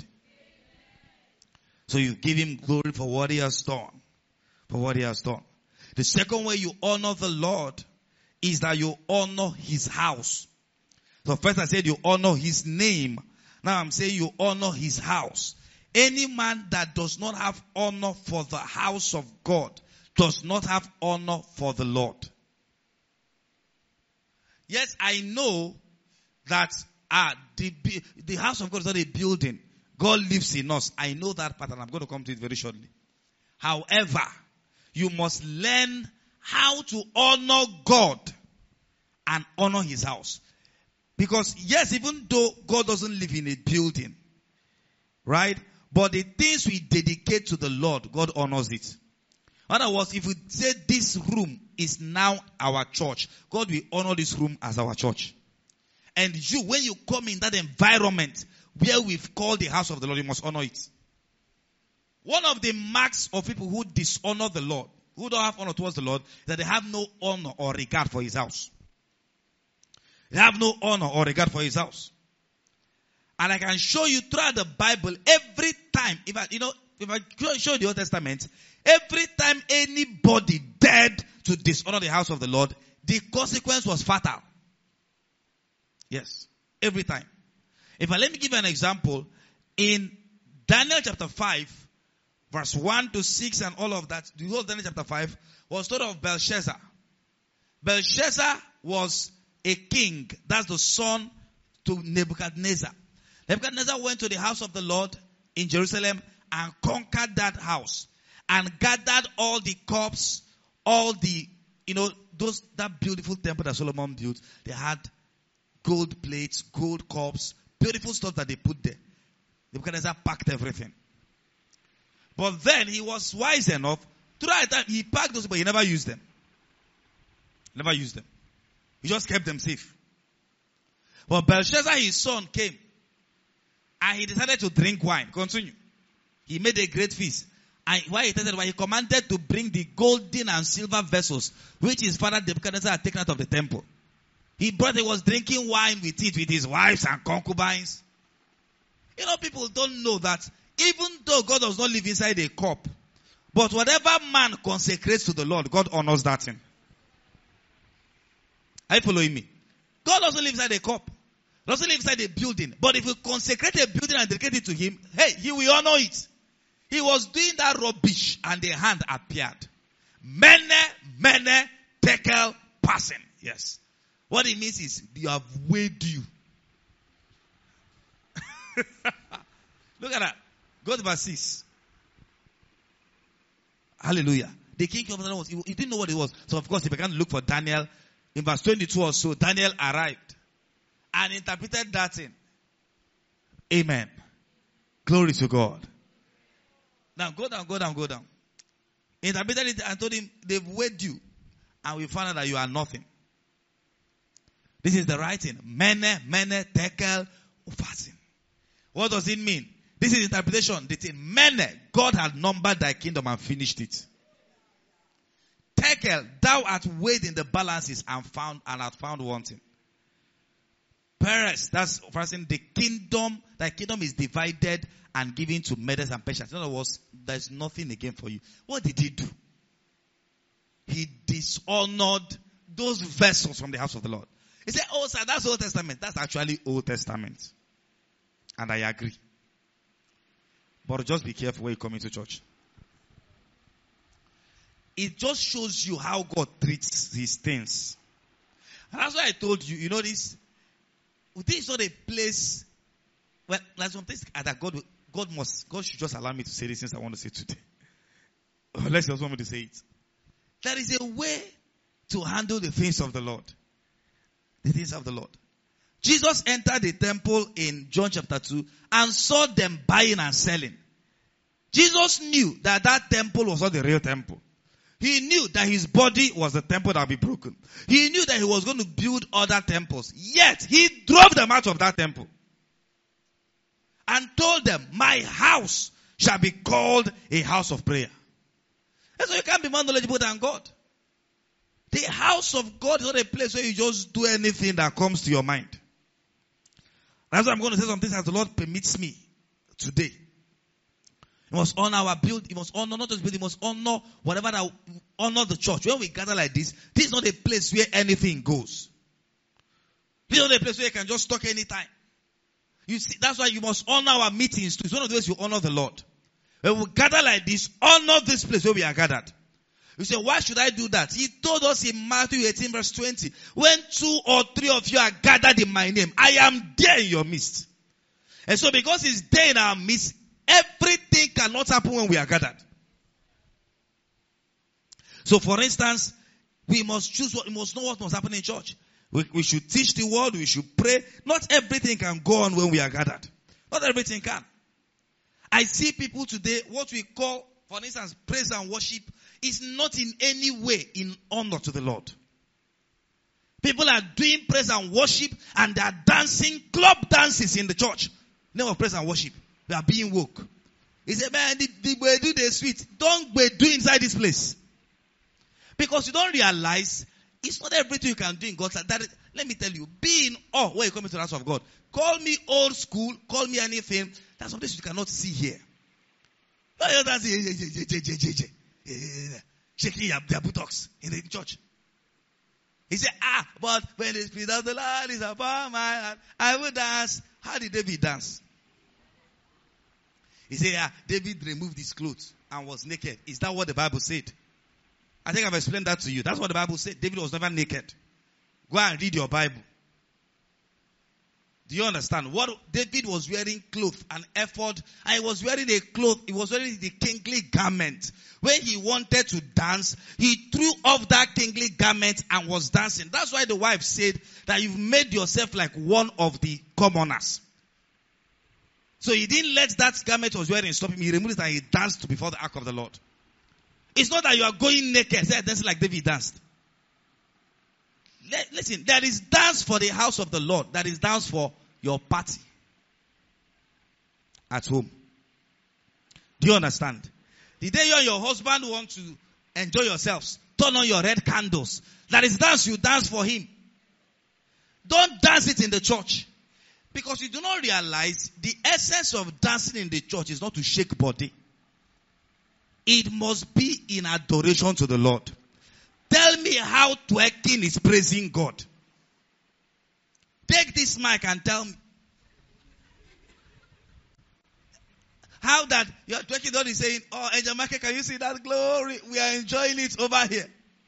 So you give Him glory for what He has done. For what He has done. The second way you honor the Lord is that you honor His house. So first I said you honor His name. Now I'm saying you honor His house. Any man that does not have honor for the house of God does not have honor for the Lord. Yes, I know that uh, the, the house of God is not a building. God lives in us. I know that pattern. I'm going to come to it very shortly. However, you must learn how to honor God and honor His house. Because yes, even though God doesn't live in a building, right? But the things we dedicate to the Lord, God honors it. In other words, if we say this room is now our church, God will honor this room as our church. And you, when you come in that environment where we've called the house of the Lord, you must honor it. One of the marks of people who dishonor the Lord, who don't have honor towards the Lord, is that they have no honor or regard for His house. They have no honor or regard for His house. And I can show you throughout the Bible, every time, if I, you know, if I show you the Old Testament, every time anybody dared to dishonor the house of the Lord, the consequence was fatal. Yes. Every time. If I let me give you an example, in Daniel chapter five, verse one to six and all of that, the whole Daniel chapter five was told of Belshazzar. Belshazzar was a king. That's the son to Nebuchadnezzar. Nebuchadnezzar went to the house of the Lord in Jerusalem and conquered that house and gathered all the cups, all the, you know, those, that beautiful temple that Solomon built. They had gold plates, gold cups, beautiful stuff that they put there. Nebuchadnezzar packed everything. But then he was wise enough, throughout that he packed those, but he never used them. Never used them. He just kept them safe. But Belshazzar, his son, came. And he decided to drink wine. Continue. He made a great feast. And why he decided, why he commanded to bring the golden and silver vessels, which his father Nebuchadnezzar had taken out of the temple. He brought, he was drinking wine with it, with his wives and concubines. You know, people don't know that even though God does not live inside a cup, but whatever man consecrates to the Lord, God honors that thing. Are you following me? God doesn't live inside a cup. Doesn't live inside a building. But if we consecrate a building and dedicate it to Him, hey, He will honor it. He was doing that rubbish and the hand appeared. Mene, mene, tekel, person. Yes. What it means is, you have weighed you. Look at that. Go to verse six. Hallelujah. The king of the Lord was, he, he didn't know what it was. So of course he began to look for Daniel. In verse twenty-two or so, Daniel arrived and interpreted that thing. Amen. Glory to God. Now go down, go down, go down. He interpreted it and told him, they've weighed you. And we found out that you are nothing. This is the writing. Mene, mene, tekel, ufasin. What does it mean? This is interpretation. The thing. Mene, God had numbered thy kingdom and finished it. Tekel, shekel thou art weighed in the balances and found and art found wanting. Peres, that's first in the kingdom, thy kingdom is divided and given to Medes and Persians. In other words, there's nothing again for you. What did he do? He dishonored those vessels from the house of the Lord. He said, oh sir, that's Old Testament. That's actually Old Testament. And I agree. But just be careful when you come into church. It just shows you how God treats his things. And that's why I told you, you know this, this is not a place, well, like some things that God, God must, God should just allow me to say these things I want to say today. Unless you also want me to say it. There is a way to handle the things of the Lord. The things of the Lord. Jesus entered the temple in John chapter two and saw them buying and selling. Jesus knew that that temple was not the real temple. He knew that his body was the temple that would be broken. He knew that he was going to build other temples. Yet, he drove them out of that temple. And told them, my house shall be called a house of prayer. And so you can't be more knowledgeable than God. The house of God is not a place where you just do anything that comes to your mind. That's why I'm going to say some things as the Lord permits me today. You must honor our build. You must honor not just build. You must honor whatever that honor the church. When we gather like this, this is not a place where anything goes. This is not a place where you can just talk anytime. You see, that's why you must honor our meetings too. It's one of the ways you honor the Lord. When we gather like this, honor this place where we are gathered. You say, why should I do that? He told us in Matthew eighteen verse twenty, when two or three of you are gathered in my name, I am there in your midst. And so because he's there in our midst, everything cannot happen when we are gathered. So for instance, we must choose what, we must know what must happen in church. We, we should teach the word, we should pray. Not everything can go on when we are gathered. Not everything can. I see people today, what we call, for instance, praise and worship, is not in any way in honor to the Lord. People are doing praise and worship and they are dancing club dances in the church. Name of praise and worship. They are being woke. He said, man, the, the way do the sweet. Don't be do inside this place. Because you don't realize it's not everything you can do in God's life. That is, let me tell you, be in awe when you come into the house of God. Call me old school, call me anything. That's something you cannot see here. Shaking their buttocks in the church. He said, ah, but when the Spirit of the Lord is upon my heart, I will dance. How did David dance? He said, yeah, David removed his clothes and was naked. Is that what the Bible said? I think I've explained that to you. That's what the Bible said. David was never naked. Go and read your Bible. Do you understand? What David was wearing clothes and ephod, and he was wearing a cloth, he was wearing the kingly garment. When he wanted to dance, he threw off that kingly garment and was dancing. That's why the wife said that you've made yourself like one of the commoners. So he didn't let that garment he was wearing stop him. He removed it and he danced before the ark of the Lord. It's not that you are going naked, say dancing like David danced. Listen, there is dance for the house of the Lord. There is dance for your party at home. Do you understand? The day you and your husband want to enjoy yourselves, turn on your red candles. There is dance, you dance for him. Don't dance it in the church. Because you do not realize the essence of dancing in the church is not to shake body. It must be in adoration to the Lord. Tell me how twerking is praising God. Take this mic and tell me. How that you're twerking, God is saying, oh, Angel Michael, can you see that glory? We are enjoying it over here.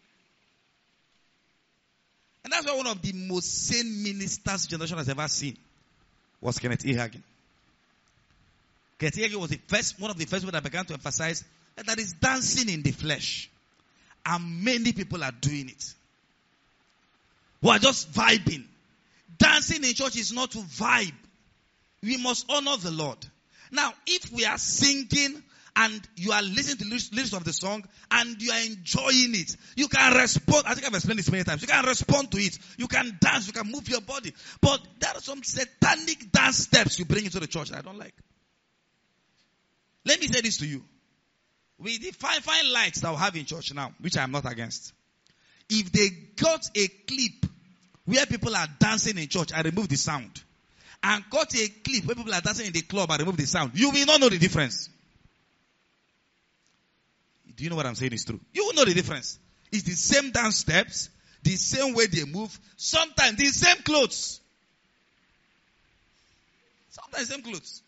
And that's why one of the most sane ministers generation has ever seen was Kenneth E. Hagin. Kenneth E. Hagin was the first, one of the first people that began to emphasize that there is dancing in the flesh. And many people are doing it. Who are just vibing. Dancing in church is not to vibe. We must honor the Lord. Now, if we are singing and you are listening to the lyrics of the song and you are enjoying it, you can respond. I think I've explained this many times. You can respond to it. You can dance. You can move your body. But there are some satanic dance steps you bring into the church that I don't like. Let me say this to you. With the fine, fine lights that we have in church now, which I am not against. if they got a clip where people are dancing in church, I remove the sound. And got a clip where people are dancing in the club, I remove the sound. You will not know the difference. Do you know what I'm saying is true? You will know the difference. It's the same dance steps, the same way they move, sometimes the same clothes. Sometimes the same clothes.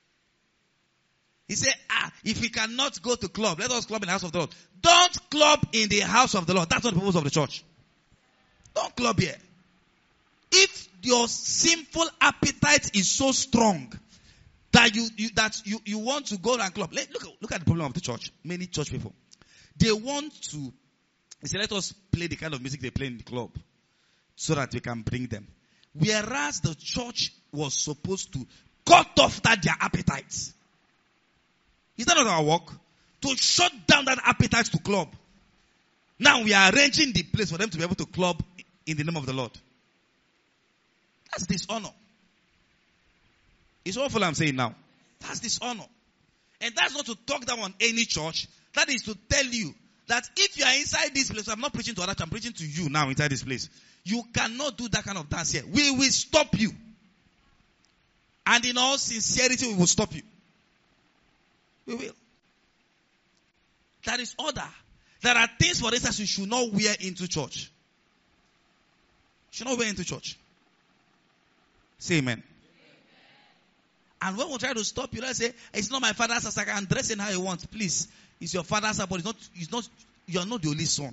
He said, ah, if we cannot go to club, let us club in the house of the Lord. Don't club in the house of the Lord. That's not the purpose of the church. Don't club here. If your sinful appetite is so strong that you, you that you, you want to go and club. Let, look, look at the problem of the church. Many church people. They want to, they say, let us play the kind of music they play in the club so that we can bring them. Whereas the church was supposed to cut off that their appetites. Is that not our work? To shut down that appetite to club. Now we are arranging the place for them to be able to club in the name of the Lord. That's dishonor. It's awful I'm saying now. That's dishonor. And that's not to talk down on any church. That is to tell you that if you are inside this place, I'm not preaching to others, I'm preaching to you now inside this place. You cannot do that kind of dance here. We will stop you. And in all sincerity, we will stop you. We will. That is order. There are things, for instance, you should not wear into church. You should not wear into church. Say amen. Amen. And when we try to stop you, let's say, it's not my father's house, I can dress in how you want. Please, it's your father's house, but it's not, it's not, you're not the only son.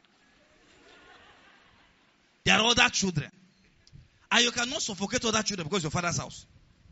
There are other children. And you cannot suffocate other children because it's your father's house.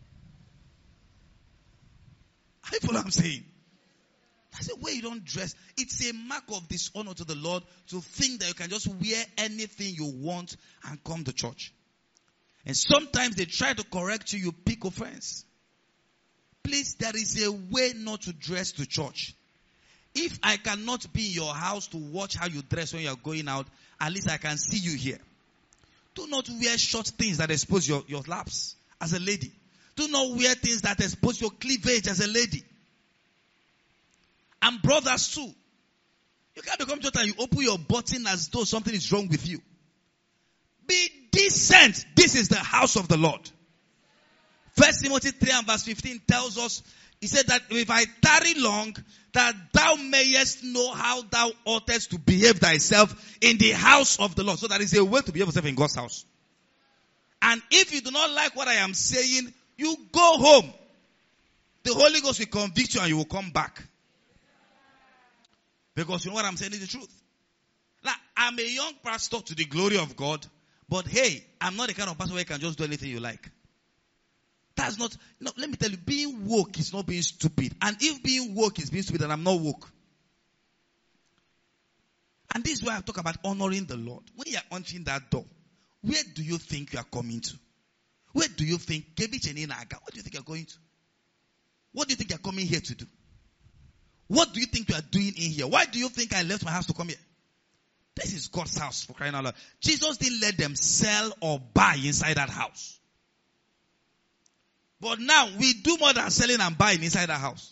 I follow what I'm saying. That's the way you don't dress. It's a mark of dishonor to the Lord to think that you can just wear anything you want and come to church. And sometimes they try to correct you, you pick offense. Please, there is a way not to dress to church. If I cannot be in your house to watch how you dress when you are going out, at least I can see you here. Do not wear short things that expose your, your laps as a lady. Do not wear things that expose your cleavage as a lady. And brothers too. You can't become church and you open your button as though something is wrong with you. Be decent. This is the house of the Lord. First Timothy three and verse fifteen tells us, he said that if I tarry long, that thou mayest know how thou oughtest to behave thyself in the house of the Lord. So that is a way to behave yourself in God's house. And if you do not like what I am saying, you go home. The Holy Ghost will convict you and you will come back. Because you know what I'm saying is the truth. Now, I'm a young pastor to the glory of God. But hey, I'm not the kind of pastor where you can just do anything you like. That's not, no, let me tell you, being woke is not being stupid. And if being woke is being stupid, then I'm not woke. And this is why I talk about honoring the Lord. When you are entering that door, where do you think you are coming to? Where do you think, what do you think you're going to? What do you think you're coming here to do? What do you think you are doing in here? Why do you think I left my house to come here? This is God's house, for crying out loud. Jesus didn't let them sell or buy inside that house. But now we do more than selling and buying inside that house.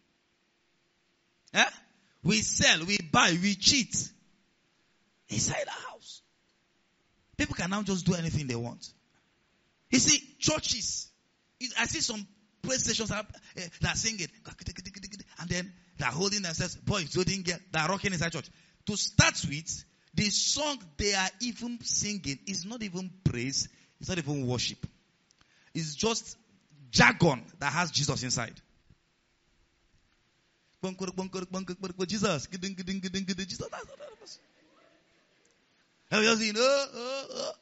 Eh? We sell, we buy, we cheat inside the house. People can now just do anything they want. You see, churches, I see some praise stations that are singing, and then they're holding themselves, boys, holding girls, they're rocking inside church. To start with, the song they are even singing is not even praise, it's not even worship. It's just jargon that has Jesus inside. Jesus, Jesus, that's what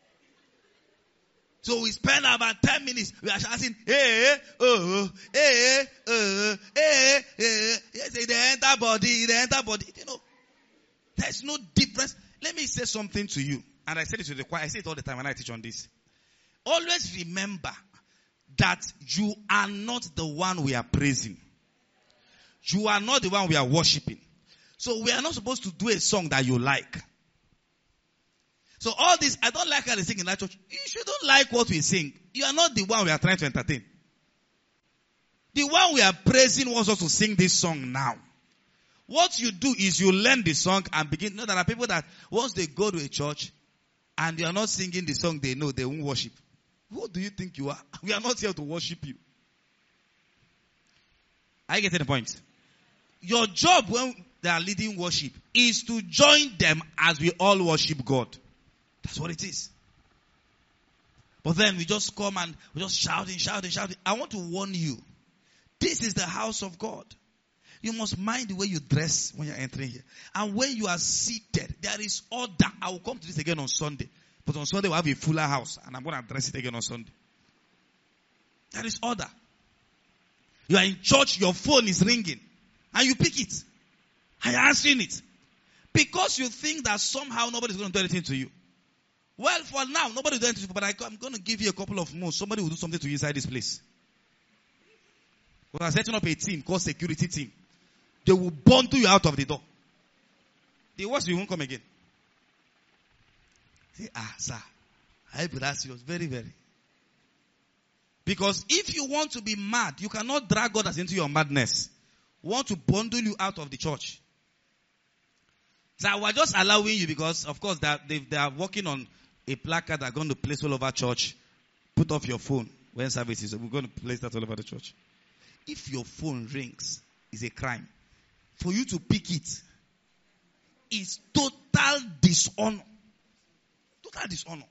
So we spend about ten minutes. We are shouting, hey, oh, hey, oh, hey, hey. Yes, the enter body, the enter body. You know, there's no difference. Let me say something to you. And I say it to the choir. I say it all the time when I teach on this. Always remember that you are not the one we are praising. You are not the one we are worshiping. So we are not supposed to do a song that you like. So all this, I don't like how they sing in that church. You shouldn't like what we sing. You are not the one we are trying to entertain. The one we are praising wants us to sing this song now. what you do is you learn the song and begin. You know, there are people that once they go to a church and they are not singing the song they know, they won't worship. Who do you think you are? We are not here to worship you. I get to the point. Your job when they are leading worship is to join them as we all worship God. That's what it is. But then we just come and we just shouting, shouting, shouting. I want to warn you. This is the house of God. You must mind the way you dress when you're entering here. And when you are seated, there is order. I will come to this again on Sunday. But on Sunday we'll have a fuller house. And I'm going to address it again on Sunday. There is order. You are in church, your phone is ringing. And you pick it. And you're answering it. Because you think that somehow nobody's going to do anything to you. Well, for now, nobody will do anything to you. But I, I'm going to give you a couple of months. Somebody will do something to you inside this place. We are setting up a team called security team. They will bundle you out of the door. The worst, you won't come again. Say, ah, sir, I hope that's serious. Very, very. Because if you want to be mad, you cannot drag others into your madness. We want to bundle you out of the church. So we're just allowing you because, of course, that they, they are working on a placard they're going to place all over church. Put off your phone when service is. We're going to place that all over the church. If your phone rings, it's a crime. For you to pick it is total dishonor. Total dishonor.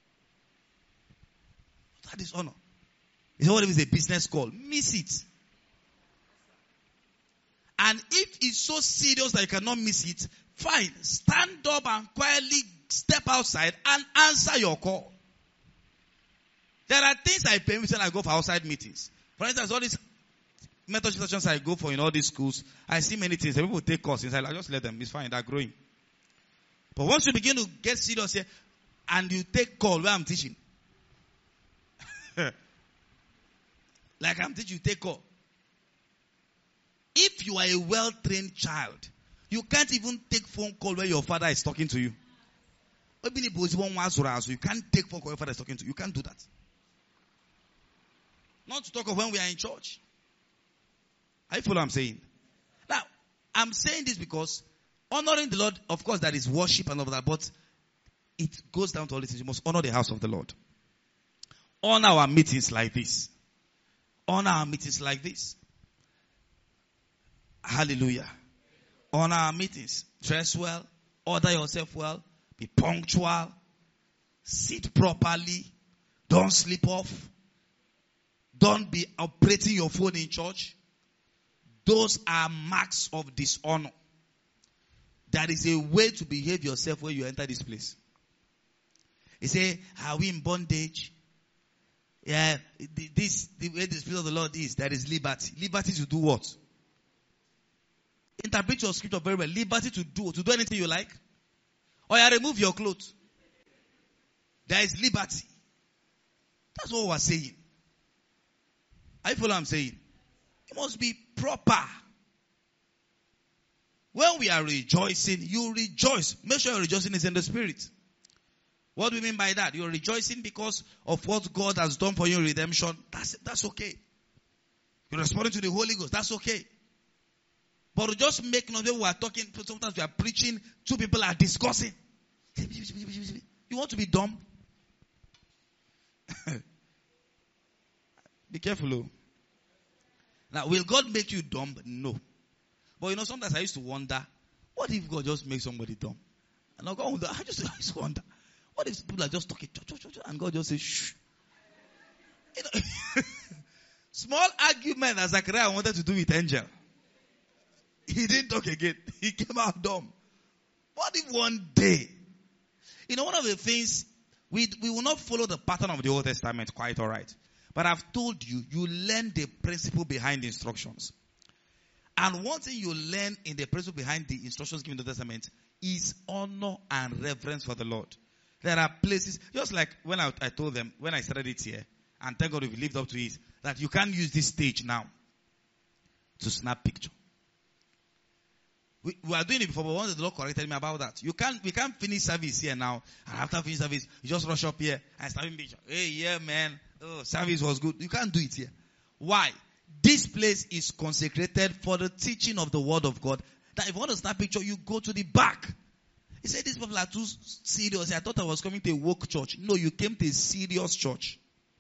Total dishonor. You know what if it's a business call? Miss it. And if it's so serious that you cannot miss it, fine. Stand up and quietly step outside and answer your call. There are things I pay when I go for outside meetings. For instance, all these mentorship sessions I go for in all these schools, I see many things. People take courses inside. I just let them. It's fine. They're growing. But once you begin to get serious here, and you take call where I'm teaching. Like I'm teaching, you take call. If you are a well-trained child, you can't even take phone call where your father is talking to you. You can't take phone call where your father is talking to you. You can't do that. Not to talk of when we are in church. I follow what I'm saying. Now, I'm saying this because honoring the Lord, of course, that is worship and all that, but it goes down to all this. You must honor the house of the Lord. Honor our meetings like this. Honor our meetings like this. Hallelujah. Honor our meetings. Dress well. Order yourself well. Be punctual. Sit properly. Don't sleep off. Don't be operating your phone in church. Those are marks of dishonor. There is a way to behave yourself when you enter this place. You say, are we in bondage? Yeah, this, the way the Spirit of the Lord is, there is liberty. Liberty to do what? Interpret your scripture very well. Liberty to do, to do anything you like. Or you remove your clothes. There is liberty. That's what we're saying. I follow what I'm saying. It must be proper. When we are rejoicing, you rejoice. Make sure your rejoicing is in the Spirit. What do we mean by that? You're rejoicing because of what God has done for you in redemption. That's, that's okay. You're responding to the Holy Ghost. That's okay. But to just make noise when we are talking, sometimes we are preaching, two people are discussing. You want to be dumb? Be careful, oh. Now, will God make you dumb? No. But you know, sometimes I used to wonder, what if God just makes somebody dumb? And I, go, I, just, I used to wonder, what if people are just talking, and God just says, shh. You know, small argument that Zachariah wanted to do with angel. He didn't talk again. He came out dumb. What if one day, you know, one of the things, we, we will not follow the pattern of the Old Testament quite all right. But I've told you, you learn the principle behind the instructions. And one thing you learn in the principle behind the instructions given in the Testament is honor and reverence for the Lord. There are places, just like when I, I told them, when I started it here, and thank God we've lived up to it, that you can't use this stage now to snap picture. We, we are doing it before, but once the Lord corrected me about that. You can't, we can't finish service here now, and after finish service, you just rush up here and start in picture. Hey, yeah, man. Oh, service was good. You can't do it here. Why? This place is consecrated for the teaching of the word of God. That if you want to snap picture, you go to the back. He said, these people are too serious. I thought I was coming to a woke church. No, you came to a serious church.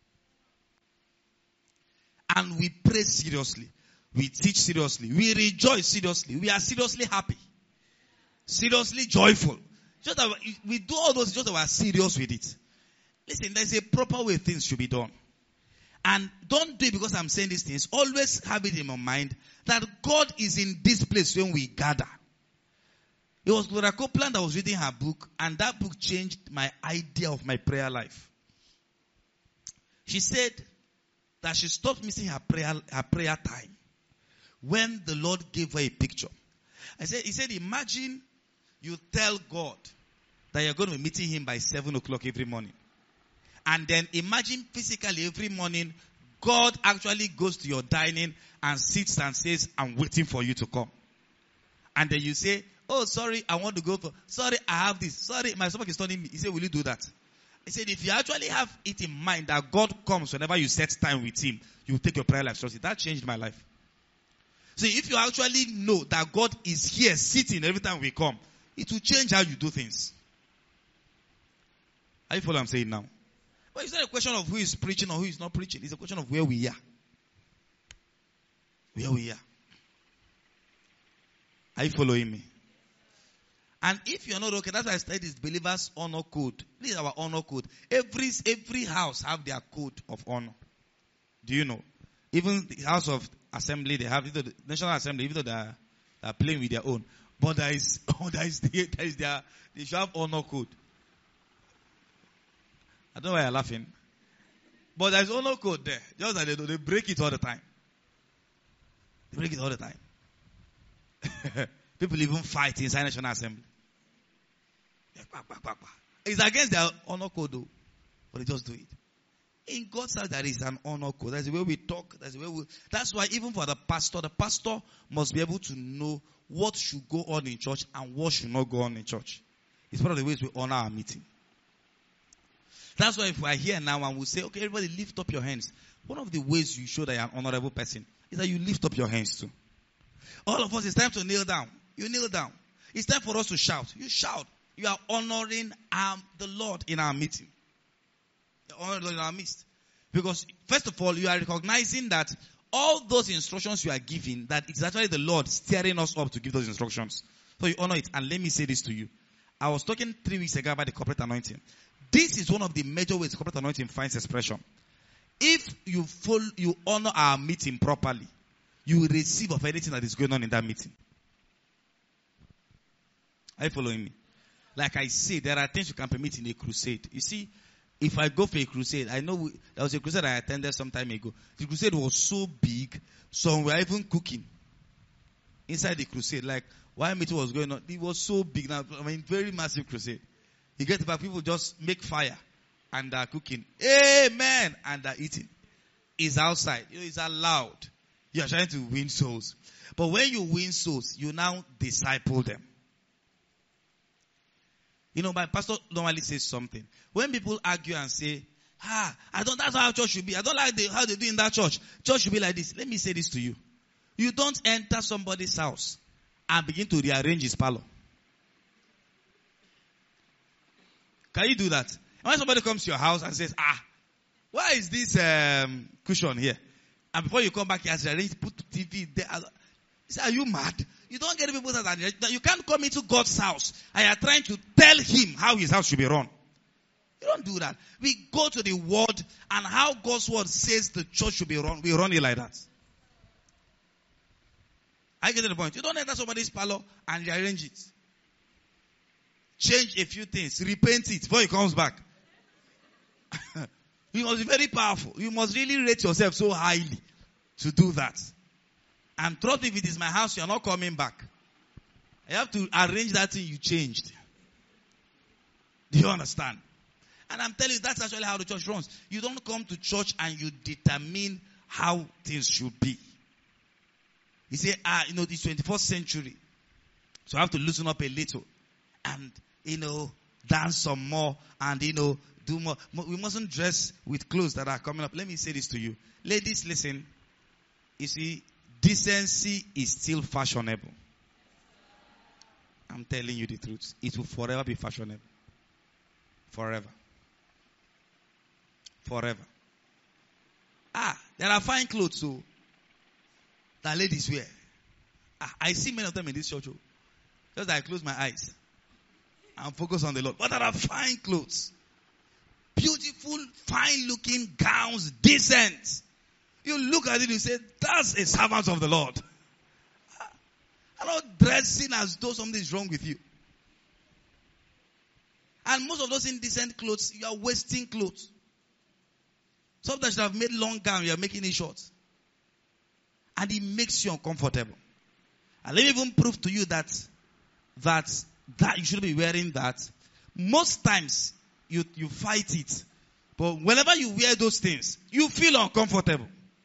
And we pray seriously. We teach seriously. We rejoice seriously. We are seriously happy. Seriously joyful. Just that we do all those, just that we are serious with it. Listen, there's a proper way things should be done. And don't do it because I'm saying these things. Always have it in my mind that God is in this place when we gather. It was Gloria Copeland that was reading her book, and that book changed my idea of my prayer life. She said that she stopped missing her prayer, her prayer time when the Lord gave her a picture. I said, he said, imagine you tell God that you're going to be meeting him by seven o'clock every morning. And then imagine physically every morning, God actually goes to your dining and sits and says, I'm waiting for you to come. And then you say, oh, sorry, I want to go for, sorry, I have this. Sorry, my stomach is turning me. He said, will you do that? He said, if you actually have it in mind that God comes whenever you set time with him, you will take your prayer life seriously. That changed my life. So if you actually know that God is here sitting every time we come, it will change how you do things. Are you following what I'm saying now? But it's not a question of who is preaching or who is not preaching. It's a question of where we are. Where we are. Are you following me? And if you're not okay, that's why I studied this believers honor code. This is our honor code. Every, every house have their code of honor. Do you know? Even the house of assembly, they have, even the National Assembly, even though they are, they are playing with their own. But there is, oh, there is, there is their, they should have honor code. I don't know why you're laughing. But there's honor code there. Just that they do, they break it all the time. They break it all the time. People even fight inside National Assembly. It's against their honor code though. But they just do it. In God's house there is an honor code. That's the way we talk. That's the way we, that's why even for the pastor, the pastor must be able to know what should go on in church and what should not go on in church. It's one of the ways we honor our meeting. That's why if we are here now and we say, okay, everybody lift up your hands. One of the ways you show that you're an honorable person is that you lift up your hands too. All of us, it's time to kneel down. You kneel down. It's time for us to shout. You shout. You are honoring um, the Lord in our meeting. You're honoring the Lord in our midst. Because first of all, you are recognizing that all those instructions you are giving, that it's actually the Lord steering us up to give those instructions. So you honor it. And let me say this to you. I was talking three weeks ago about the corporate anointing. This is one of the major ways corporate anointing finds expression. If you full, you honor our meeting properly, you will receive of anything that is going on in that meeting. Are you following me? Like I say, there are things you can permit in a crusade. You see, if I go for a crusade, I know we, there was a crusade I attended some time ago. The crusade was so big, some were even cooking inside the crusade. Like, while meeting was going on, it was so big. Now, I mean, very massive crusade. You get the fact, people just make fire and are cooking. Amen! And are eating. It's outside. You know, it's allowed. You are trying to win souls. But when you win souls, you now disciple them. You know, my pastor normally says something. When people argue and say, ah, I don't, that's how church should be. I don't like the, how they do in that church. Church should be like this. Let me say this to you. You don't enter somebody's house and begin to rearrange his parlor. Can you do that? When somebody comes to your house and says, ah, why is this um, cushion here? And before you come back, he has rearranged, put the T V there. He said, are you mad? You don't get people that you can't come into God's house and you're trying to tell him how his house should be run. You don't do that. We go to the word and how God's word says the church should be run. We run it like that. I get to the point. You don't enter somebody's parlor and rearrange it. Change a few things. Repent it before he comes back. You must be very powerful. You must really rate yourself so highly to do that. And trust me, if it is my house, you are not coming back. I have to arrange that thing you changed. Do you understand? And I'm telling you, that's actually how the church runs. You don't come to church and you determine how things should be. You say, ah, you know, it's twenty-first century. So I have to loosen up a little. And, you know, dance some more. And, you know, do more. We mustn't dress with clothes that are coming up. Let me say this to you. Ladies, listen. You see, decency is still fashionable. I'm telling you the truth. It will forever be fashionable. Forever. Forever. Ah, there are fine clothes so that ladies wear. Ah, I see many of them in this church. Oh. Just that I close my eyes and focus on the Lord. But there are fine clothes. Beautiful, fine looking gowns, decent. You look at it and you say, that's a servant of the Lord. I'm not dressing as though something is wrong with you. And most of those indecent clothes, you are wasting clothes. Sometimes you have made long gown, you are making it short. And it makes you uncomfortable. And let me even prove to you that, that, that you shouldn't be wearing that. Most times, you, you fight it. But whenever you wear those things, you feel uncomfortable.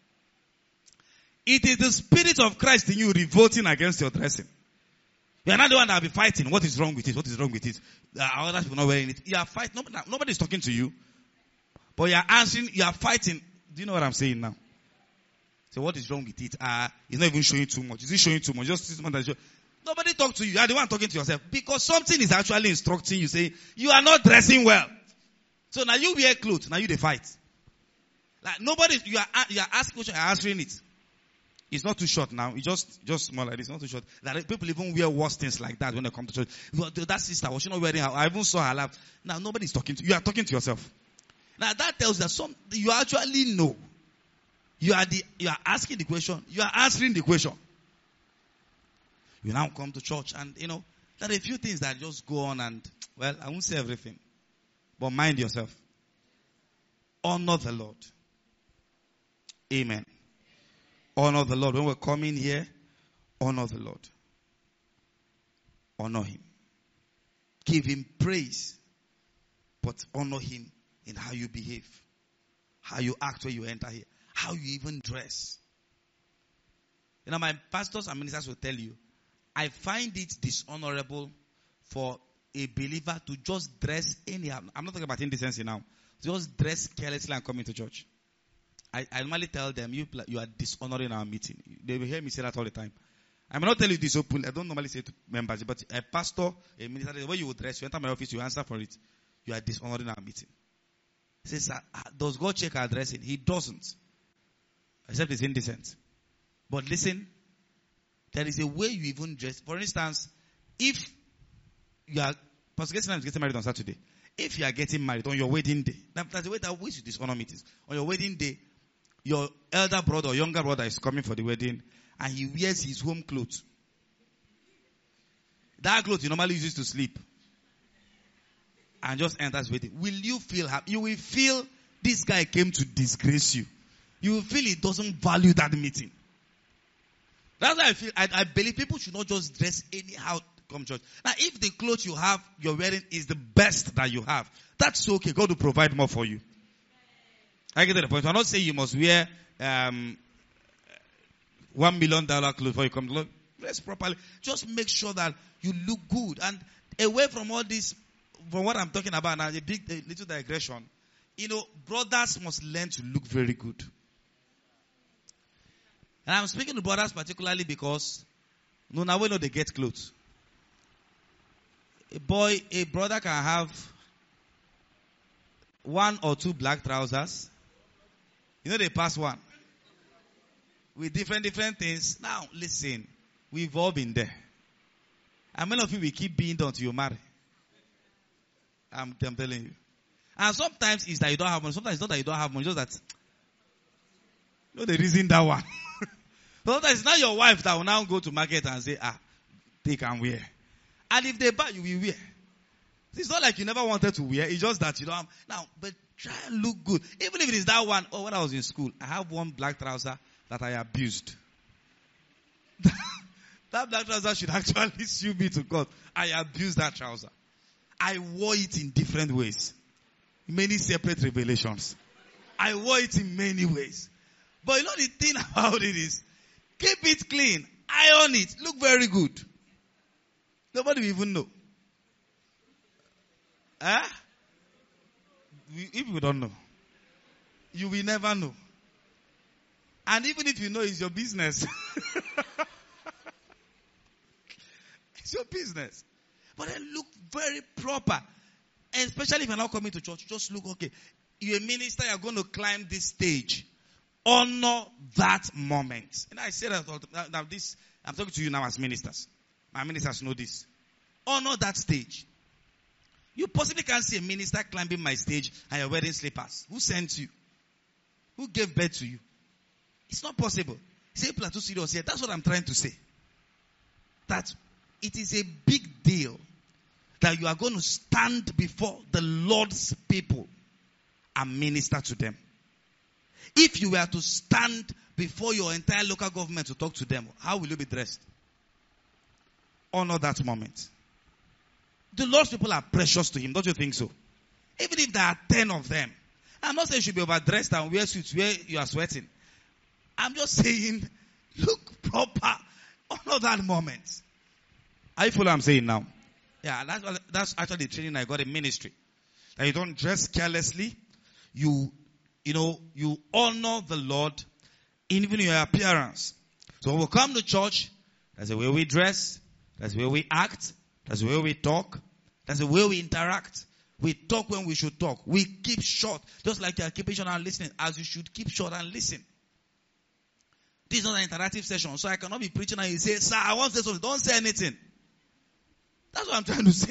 It is the Spirit of Christ in you revolting against your dressing. You are not the one that will be fighting. What is wrong with it? What is wrong with it? Uh, other people not wearing it. You are fighting. Nobody, nobody is talking to you. But you are answering. You are fighting. Do you know what I'm saying now? So what is wrong with it? Uh, it's not even showing too much. Is it showing too much? Just this one that show. Nobody talk to you. You are the one talking to yourself. Because something is actually instructing you. Saying, you are not dressing well. So now you wear clothes. Now you they fight. Like nobody, you are, you are asking question, you are answering it. It's not too short now. It's just, just small like this. It's not too short. That people even wear worse things like that when they come to church. That sister, was she not wearing her? I even saw her laugh. Now nobody is talking to you. You are talking to yourself. Now that tells that some, you actually know. You are the, you are asking the question. You are answering the question. You now come to church and, you know, there are a few things that just go on and, well, I won't say everything. But mind yourself. Honor the Lord. Amen. Honor the Lord. When we're coming here, honor the Lord. Honor Him. Give Him praise. But honor Him in how you behave. How you act when you enter here. How you even dress. You know, my pastors and ministers will tell you, I find it dishonorable for a believer to just dress anyhow. I'm not talking about indecency now. Just dress carelessly and come into church. I, I normally tell them, you, you are dishonoring our meeting. They will hear me say that all the time. I may not tell you this openly. I don't normally say it to members, but a pastor, a minister, the way you would dress, you enter my office, you answer for it. You are dishonoring our meeting. He says, does God check our dressing? He doesn't. Except it's indecent. But listen, there is a way you even dress. For instance, if you are, Pastor Gesson is getting married on Saturday. If you are getting married on your wedding day, that, that's the way that we should dishonor meetings. On your wedding day, your elder brother or younger brother is coming for the wedding and he wears his home clothes. That clothes he normally uses to sleep. And just enters wedding. Will you feel happy? You will feel this guy came to disgrace you. You will feel he doesn't value that meeting. That's why I feel, I, I believe people should not just dress anyhow to come to church. Now, if the clothes you have, you're wearing is the best that you have, that's okay. God will provide more for you. I get to the point. I'm not saying you must wear um, one million dollar clothes before you come to Lord. Dress properly. Just make sure that you look good. And away from all this, from what I'm talking about now, a big, a little digression. You know, brothers must learn to look very good. And I'm speaking to brothers particularly because no, now we know they get clothes. A boy, a brother can have one or two black trousers. You know they pass one. With different, different things. Now, listen. We've all been there. And many of you will keep being done until you marry. I'm, I'm telling you. And sometimes it's that you don't have money. Sometimes it's not that you don't have money. Just that. You know the reason that one. Sometimes it's not your wife that will now go to market and say, ah, they can wear. And if they buy, you will wear. It's not like you never wanted to wear. It's just that you don't have. Now, but try and look good. Even if it is that one. Oh, when I was in school, I have one black trouser that I abused. That black trouser should actually sue me to God. I abused that trouser. I wore it in different ways. Many separate revelations. I wore it in many ways. But you know the thing about it is, keep it clean. Iron it. Look very good. Nobody will even know. Huh? If you don't know, you will never know. And even if you know, it's your business. It's your business. But then look very proper. And especially if you're not coming to church, just look okay. You're a minister, you're going to climb this stage. Honor that moment. And I say that now, now this, I'm talking to you now as ministers. My ministers know this. Honor that stage. You possibly can't see a minister climbing my stage and you're wearing slippers. Who sent you? Who gave birth to you? It's not possible. Say people are too serious here. That's what I'm trying to say. That it is a big deal that you are going to stand before the Lord's people and minister to them. If you were to stand before your entire local government to talk to them, how will you be dressed? Honor that moment. The Lord's people are precious to Him, don't you think so? Even if there are ten of them. I'm not saying you should be overdressed and wear suits where you are sweating. I'm just saying, look proper. Honor that moment. Are you following what I'm saying now? Yeah, that's, that's actually the training I got in ministry. That you don't dress carelessly. You, you know, you honor the Lord in even your appearance. So when we come to church, that's the way we dress. That's the way we act. That's the way we talk. That's the way we interact. We talk when we should talk. We keep short. Just like you are keeping short and listening, as you should keep short and listen. This is not an interactive session, so I cannot be preaching and you say, sir, I want to say something. Don't say anything. That's what I'm trying to say.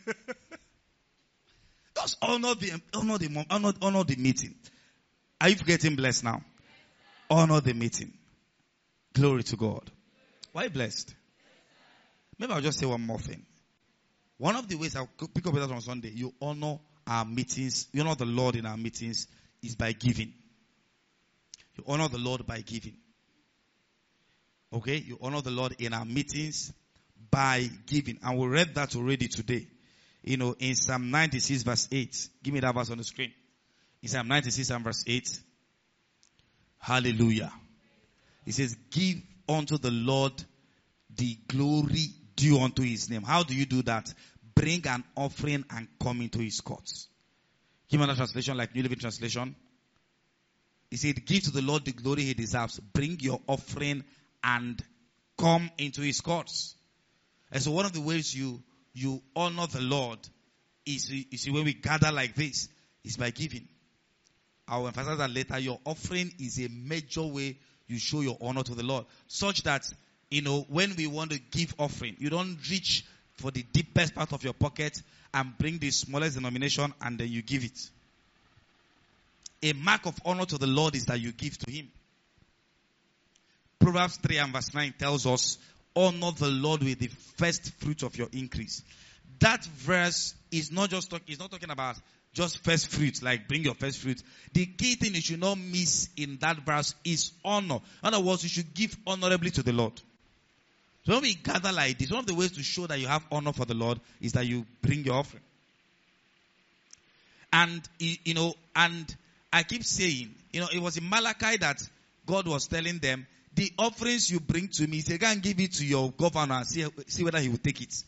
Just honor the, honor the, honor, honor the meeting. Are you getting blessed now? Honor the meeting. Glory to God. Why blessed? Maybe I'll just say one more thing. One of the ways I'll pick up with that on Sunday, you honor our meetings, you honor the Lord in our meetings, is by giving. You honor the Lord by giving. Okay? You honor the Lord in our meetings by giving. And we read that already today. You know, in Psalm ninety-six verse eight. Give me that verse on the screen. In Psalm ninety-six and verse eight. Hallelujah. It says, give unto the Lord the glory due unto His name. How do you do that? Bring an offering and come into His courts. Give me another translation like New Living Translation. He said, give to the Lord the glory He deserves. Bring your offering and come into His courts. And so one of the ways you, you honor the Lord is, you see, when we gather like this, is by giving. I'll emphasize that later. Your offering is a major way you show your honor to the Lord. Such that, you know, when we want to give offering, you don't reach for the deepest part of your pocket and bring the smallest denomination and then you give it. A mark of honor to the Lord is that you give to Him. Proverbs three and verse nine tells us, honor the Lord with the first fruit of your increase. That verse is not just talk, it's not talking about just first fruit, like bring your first fruit. The key thing you should not miss in that verse is honor. In other words, you should give honorably to the Lord. So when we gather like this, one of the ways to show that you have honor for the Lord is that you bring your offering. And, you know, and I keep saying, you know, it was in Malachi that God was telling them, the offerings you bring to me, say, go and give it to your governor and see, see whether he will take it.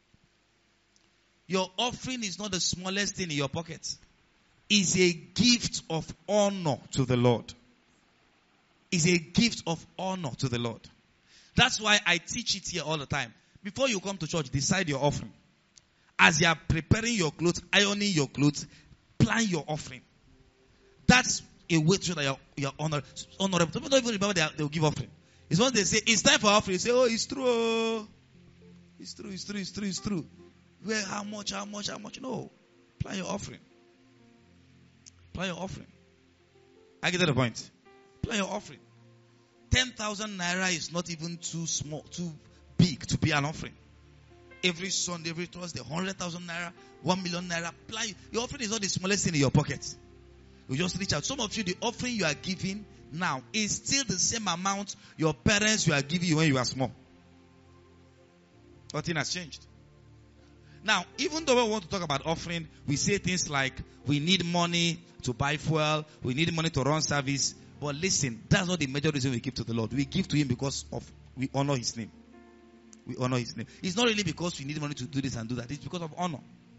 Your offering is not the smallest thing in your pocket. It's a gift of honor to the Lord. It's a gift of honor to the Lord. That's why I teach it here all the time. Before you come to church, decide your offering. As you are preparing your clothes, ironing your clothes, plan your offering. That's a way to show that you're, you're honor, honorable. People don't even remember they, they'll give offering. It's once they say, it's time for offering, you say, oh, it's true. Oh. It's true, it's true, it's true, it's true. Where, how much, how much, how much? No. Plan your offering. Plan your offering. I get to the point. Plan your offering. ten thousand naira is not even too small, too big to be an offering. Every Sunday, every Thursday, one hundred thousand naira, one million naira. Plan. Your offering is not the smallest thing in your pocket. You just reach out. Some of you, the offering you are giving now is still the same amount your parents you are giving you when you are small. Nothing has changed. Now, even though we want to talk about offering, we say things like, we need money to buy fuel, we need money to run service. But listen, that's not the major reason we give to the Lord. We give to Him because of, we honor His name. We honor His name. It's not really because we need money to do this and do that. It's because of honor.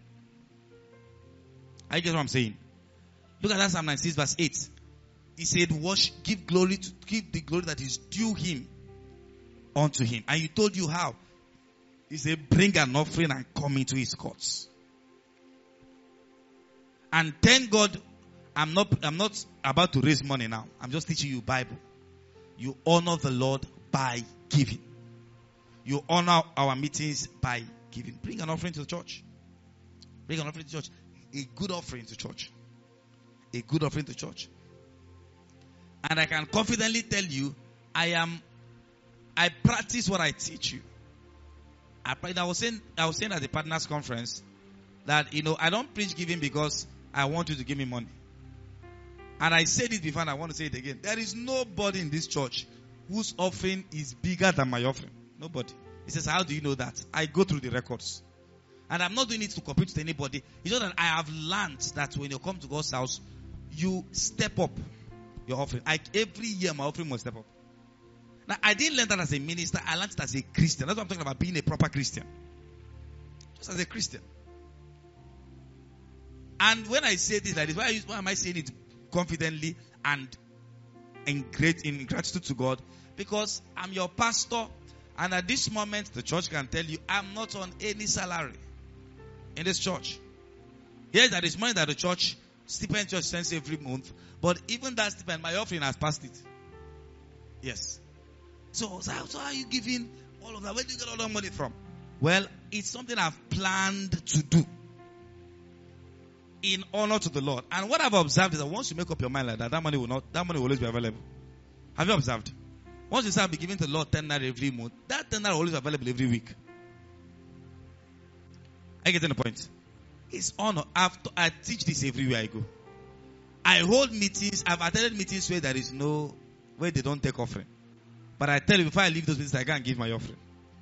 I get what I'm saying? Look at that Psalm ninety-six verse eight. He said, wash, give glory to, give the glory that is due Him unto Him. And He told you how. He said, bring an offering and come into his courts. And thank God, I'm not, I'm not about to raise money now. I'm just teaching you Bible. You honor the Lord by giving. You honor our meetings by giving. Bring an offering to the church. Bring an offering to church. A good offering to church. A good offering to church. And I can confidently tell you, I am, I practice what I teach you. I, I was saying, I was saying at the partners conference that, you know, I don't preach giving because I want you to give me money. And I said it before and I want to say it again. There is nobody in this church whose offering is bigger than my offering. Nobody. He says, how do you know that? I go through the records. And I'm not doing it to compete with anybody. It's just that I have learned that when you come to God's house, you step up your offering. I, every year my offering must step up. Now, I didn't learn that as a minister. I learned it as a Christian. That's what I'm talking about, being a proper Christian. Just as a Christian. And when I say this, like this, why, I, why am I saying it confidently and in great in gratitude to God? Because I'm your pastor, and at this moment, the church can tell you, I'm not on any salary in this church. Yes, there is money that the church, stipend church sends every month, but even that stipend, my offering has passed it. Yes. So, so how are you giving all of that? Where do you get all that money from? Well, it's something I've planned to do in honor to the Lord. And what I've observed is that once you make up your mind like that, that money will not, that money will always be available. Have you observed? Once you start be giving to the Lord ten naira every month, that ten naira will always be available every week. I get to the point. It's honor. I've t- I teach this everywhere I go. I hold meetings. I've attended meetings where there is no, where they don't take offering. But I tell you, before I leave those meetings, I can't give my offering.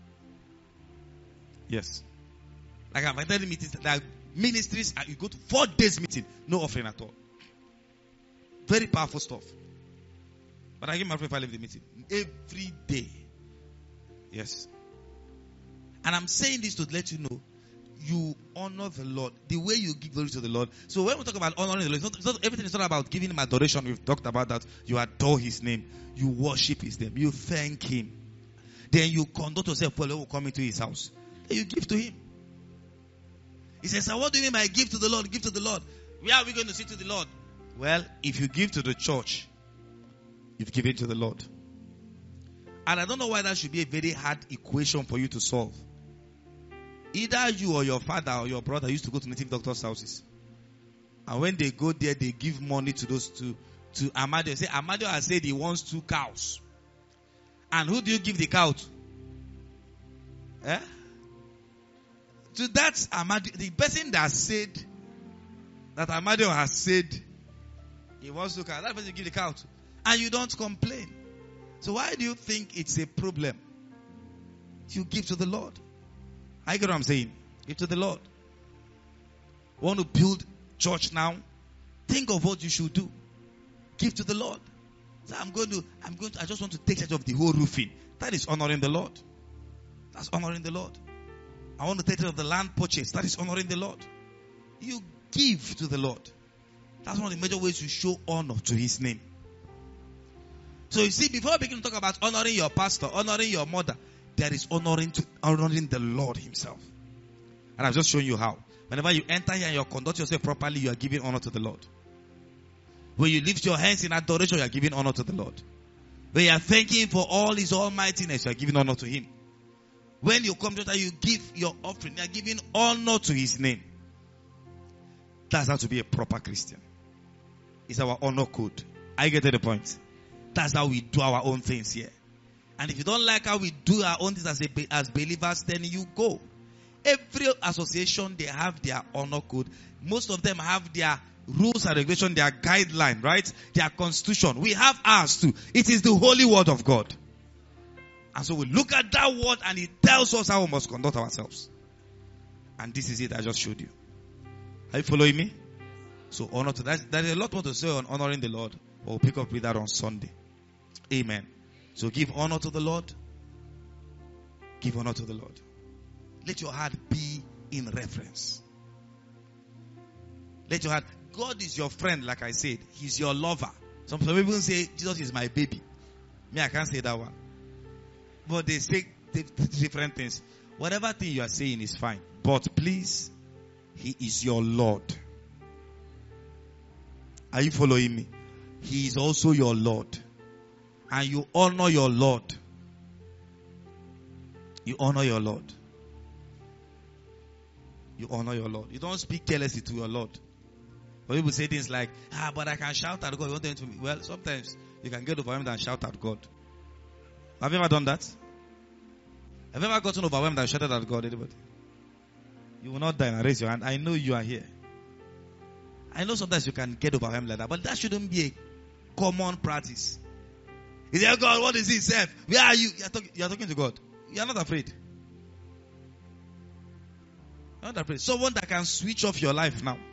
Yes. Like I've attended meetings, like ministries, you go to four days meeting, no offering at all. Very powerful stuff. But I give my offering if I leave the meeting. Every day. Yes. And I'm saying this to let you know, you honor the Lord the way you give glory to the Lord. So when we talk about honoring the Lord, it's not, it's not, everything is not about giving him adoration. We've talked about that. You adore his name. You worship his name. You thank him. Then you conduct yourself well when you come into his house. Then you give to him. He says, so what do you mean by give to the Lord? Give to the Lord. Where are we going to sit to the Lord? Well, if you give to the church, you've given to the Lord. And I don't know why that should be a very hard equation for you to solve. Either you or your father or your brother used to go to native doctors' houses. And when they go there, they give money to those two, to Amadio. Say, Amadio has said he wants two cows. And who do you give the cow to? Eh? To that Amadio, the person that said, that Amadio has said he wants two cows, that person you give the cow to. And you don't complain. So why do you think it's a problem? You give to the Lord. I get what I'm saying. Give to the Lord. Want to build church now? Think of what you should do. Give to the Lord. So I'm going to, I'm going to, I just want to take charge of the whole roofing. That is honoring the Lord. That's honoring the Lord. I want to take charge of the land purchase. That is honoring the Lord. You give to the Lord. That's one of the major ways you show honor to his name. So you see, before we begin to talk about honoring your pastor, honoring your mother, there is honoring to honoring the Lord himself. And I've just shown you how. Whenever you enter here and you conduct yourself properly, you are giving honor to the Lord. When you lift your hands in adoration, you are giving honor to the Lord. When you are thanking him for all his almightiness, you are giving honor to him. When you come to that, you give your offering, you are giving honor to his name. That's how to be a proper Christian. It's our honor code. I get to the point. That's how we do our own things here. And if you don't like how we do our own things as, a, as believers, then you go. Every association, they have their honor code. Most of them have their rules and regulations, their guideline, right? Their constitution. We have ours too. It is the holy word of God. And so we look at that word and it tells us how we must conduct ourselves. And this is it I just showed you. Are you following me? So honor to that. There is a lot more to say on honoring the Lord. We'll pick up with that on Sunday. Amen. So give honor to the Lord. Give honor to the Lord. Let your heart be in reference. Let your heart. God is your friend, like I said. He's your lover. Some people say Jesus is my baby. Me, I can't say that one. But they say different things. Whatever thing you are saying is fine. But please, he is your Lord. Are you following me? He is also your Lord. And you honor your Lord. You honor your Lord. You honor your Lord. You don't speak carelessly to your Lord. But people say things like, ah, but I can shout at God. You want them to be? Well, sometimes you can get overwhelmed and shout at God. Have you ever done that? Have you ever gotten overwhelmed and shouted at God? Anybody? You will not die and raise your hand. I know you are here. I know sometimes you can get overwhelmed like that, but that shouldn't be a common practice. You say, oh God, what is this, self? Where are you? You are, talk- you are talking to God. You are not afraid. You are not afraid. Someone that can switch off your life now.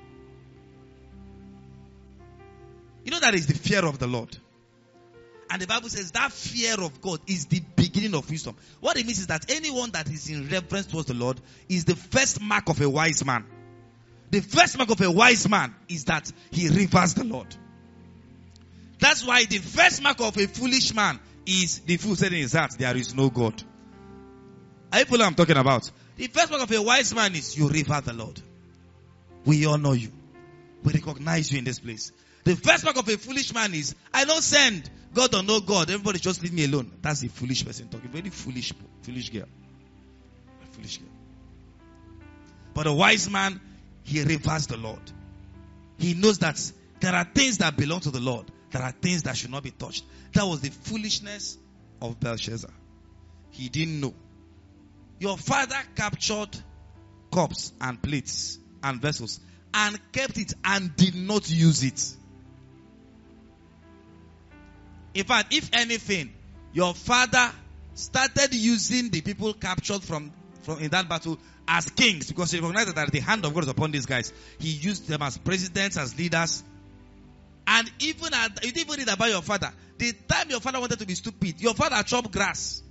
You know that is the fear of the Lord. And the Bible says that fear of God is the beginning of wisdom. What it means is that anyone that is in reverence towards the Lord is the first mark of a wise man. The first mark of a wise man is that he reveres the Lord. That's why the first mark of a foolish man is the fool said in his heart, there is no God. Are you following what I'm talking about? The first mark of a wise man is you revere the Lord. We honor you. We recognize you in this place. The first mark of a foolish man is, I don't send God or no God. Everybody just leave me alone. That's a foolish person talking. Very foolish, foolish girl. A foolish girl. But a wise man, he reveres the Lord. He knows that there are things that belong to the Lord. There are things that should not be touched. That was the foolishness of Belshazzar. He didn't know. Your father captured cups and plates and vessels and kept it and did not use it. In fact, if anything, your father started using the people captured from, from in that battle as kings, because he recognized that the hand of God is upon these guys. He used them as presidents, as leaders. And even at, you didn't even read about your father. The time your father wanted to be stupid, your father chopped grass.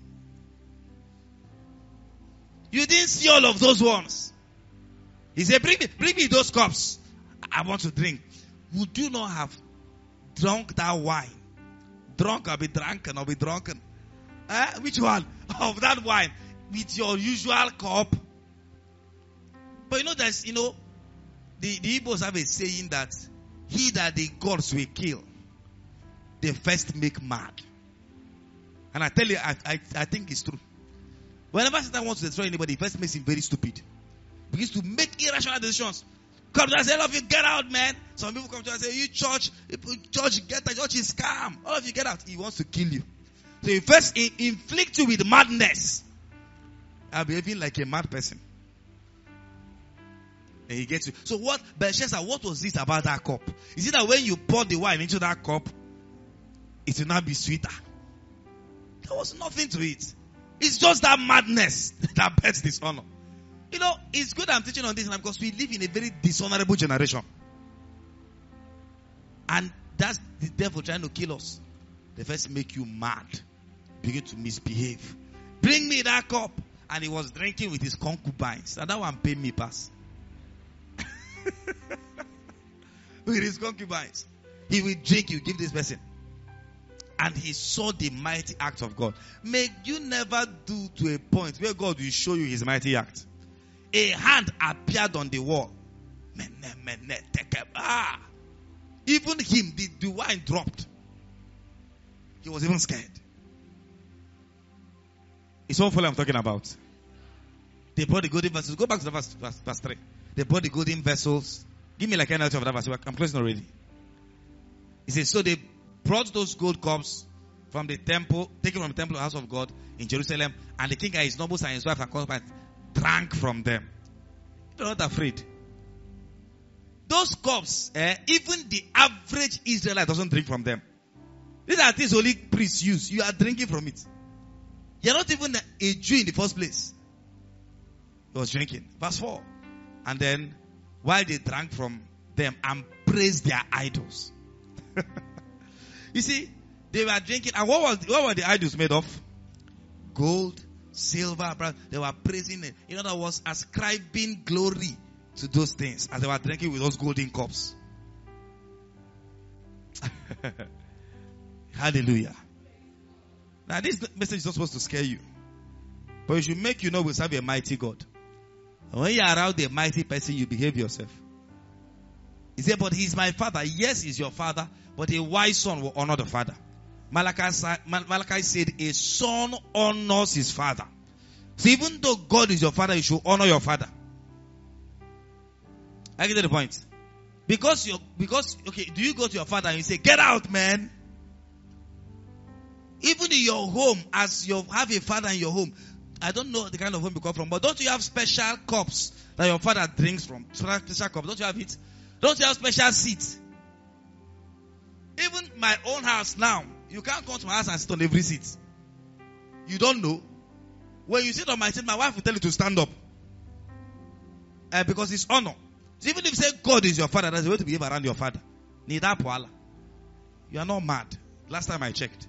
You didn't see all of those ones. He said, bring me, bring me those cups. I want to drink. Would you not have drunk that wine? Drunk or be drunken or be drunken? Eh? Which one? Of that wine with your usual cup. But you know, there's, you know, the, the Igbos have a saying that he that the gods will kill, they first make mad. And I tell you, I, I, I think it's true. Whenever Satan wants to destroy anybody, he first makes him very stupid. Begins to make irrational decisions. Come to us, all of you get out, man. Some people come to us and say, you church, church, get out, church is scam. All of you get out. He wants to kill you. So he first he inflicts you with madness. I'm behaving like a mad person. And he gets you. So what, Belshazzar, what was this about that cup? Is it that when you pour the wine into that cup, it will not be sweeter? There was nothing to it. It's just that madness that bets dishonor. You know, it's good I'm teaching on this because we live in a very dishonorable generation. And that's the devil trying to kill us. They first make you mad. Begin to misbehave. Bring me that cup. And he was drinking with his concubines. And that one paid me pass. With his concubines. He will drink, you give this person. And he saw the mighty act of God. May you never do to a point where God will show you his mighty act. A hand appeared on the wall. Ah. Even him, the, the wine dropped. He was even scared. It's all I'm talking about. They brought the golden vessels. Go back to the verse, verse, verse three. They brought the golden vessels. Give me like an of that verse. I'm closing already. He says, so they brought those gold cups from the temple, taken from the temple of the house of God in Jerusalem, and the king and his nobles and his wife and concubines drank from them. They're not afraid. Those cups, eh, even the average Israelite doesn't drink from them. These are things only priests use. You are drinking from it. You're not even a Jew in the first place. He was drinking. Verse four. And then, while they drank from them and praised their idols. You see, they were drinking. And what was what were the idols made of? Gold, silver, brass. They were praising it. In other words, ascribing glory to those things as they were drinking with those golden cups. Hallelujah. Now, this message is not supposed to scare you. But it should make you know we serve a mighty God. And when you are around a mighty person, you behave yourself. He said, but he's my father. Yes, he's your father, but a wise son will honor the father. Malachi, Malachi said, a son honors his father. So even though God is your father, you should honor your father. I get to the point. Because you because, okay, do you go to your father and you say, get out, man? Even in your home, as you have a father in your home, I don't know the kind of home you come from, but don't you have special cups that your father drinks from? Special cups, don't you have it? Don't you have special seats? Even my own house now, you can't come to my house and sit on every seat. You don't know. When you sit on my seat, my wife will tell you to stand up. Uh, because it's honor. So even if you say God is your father, that's the way to behave around your father. You are not mad. Last time I checked.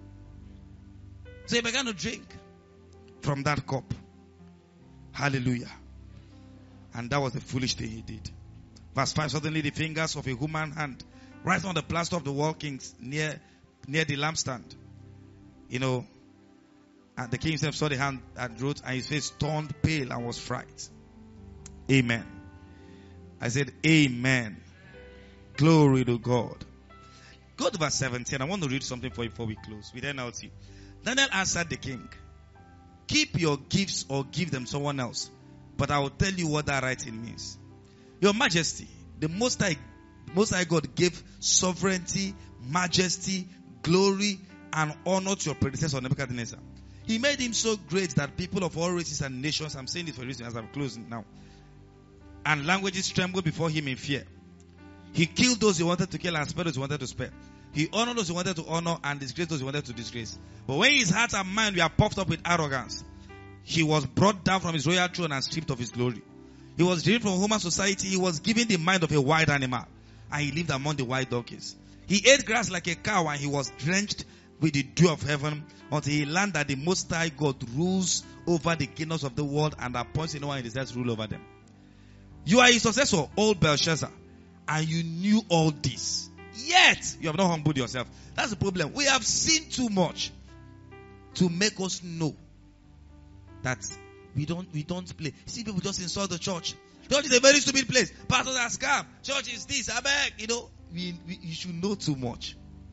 So he began to drink from that cup. Hallelujah. And that was the foolish thing he did. Verse five, suddenly the fingers of a human hand right on the plaster of the wall kings near, near the lampstand. You know, and the king himself saw the hand and wrote, and his face turned pale and was frightened. Amen. I said, amen. Glory to God. Go to verse seventeen. I want to read something for you before we close. We then out you. Daniel answered the king, keep your gifts or give them someone else, but I will tell you what that writing means. Your Majesty, the Most High, Most High God gave sovereignty, majesty, glory, and honor to your predecessor Nebuchadnezzar. He made him so great that people of all races and nations, I'm saying this for a reason as I'm closing now, and languages trembled before him in fear. He killed those he wanted to kill and spared those he wanted to spare. He honored those he wanted to honor and disgraced those he wanted to disgrace. But when his heart and mind were puffed up with arrogance, he was brought down from his royal throne and stripped of his glory. He was driven from human society. He was given the mind of a wild animal, and he lived among the wild donkeys. He ate grass like a cow, and he was drenched with the dew of heaven until he learned that the Most High God rules over the kingdoms of the world and appoints anyone he desires to rule over them. You are his successor, old Belshazzar, and you knew all this. Yet, you have not humbled yourself. That's the problem. We have seen too much to make us know that we don't we don't play. See, people just insult the church. Church is a very stupid place. Pastors are scam. Church is this. I beg. You know, we, we, you should know too much.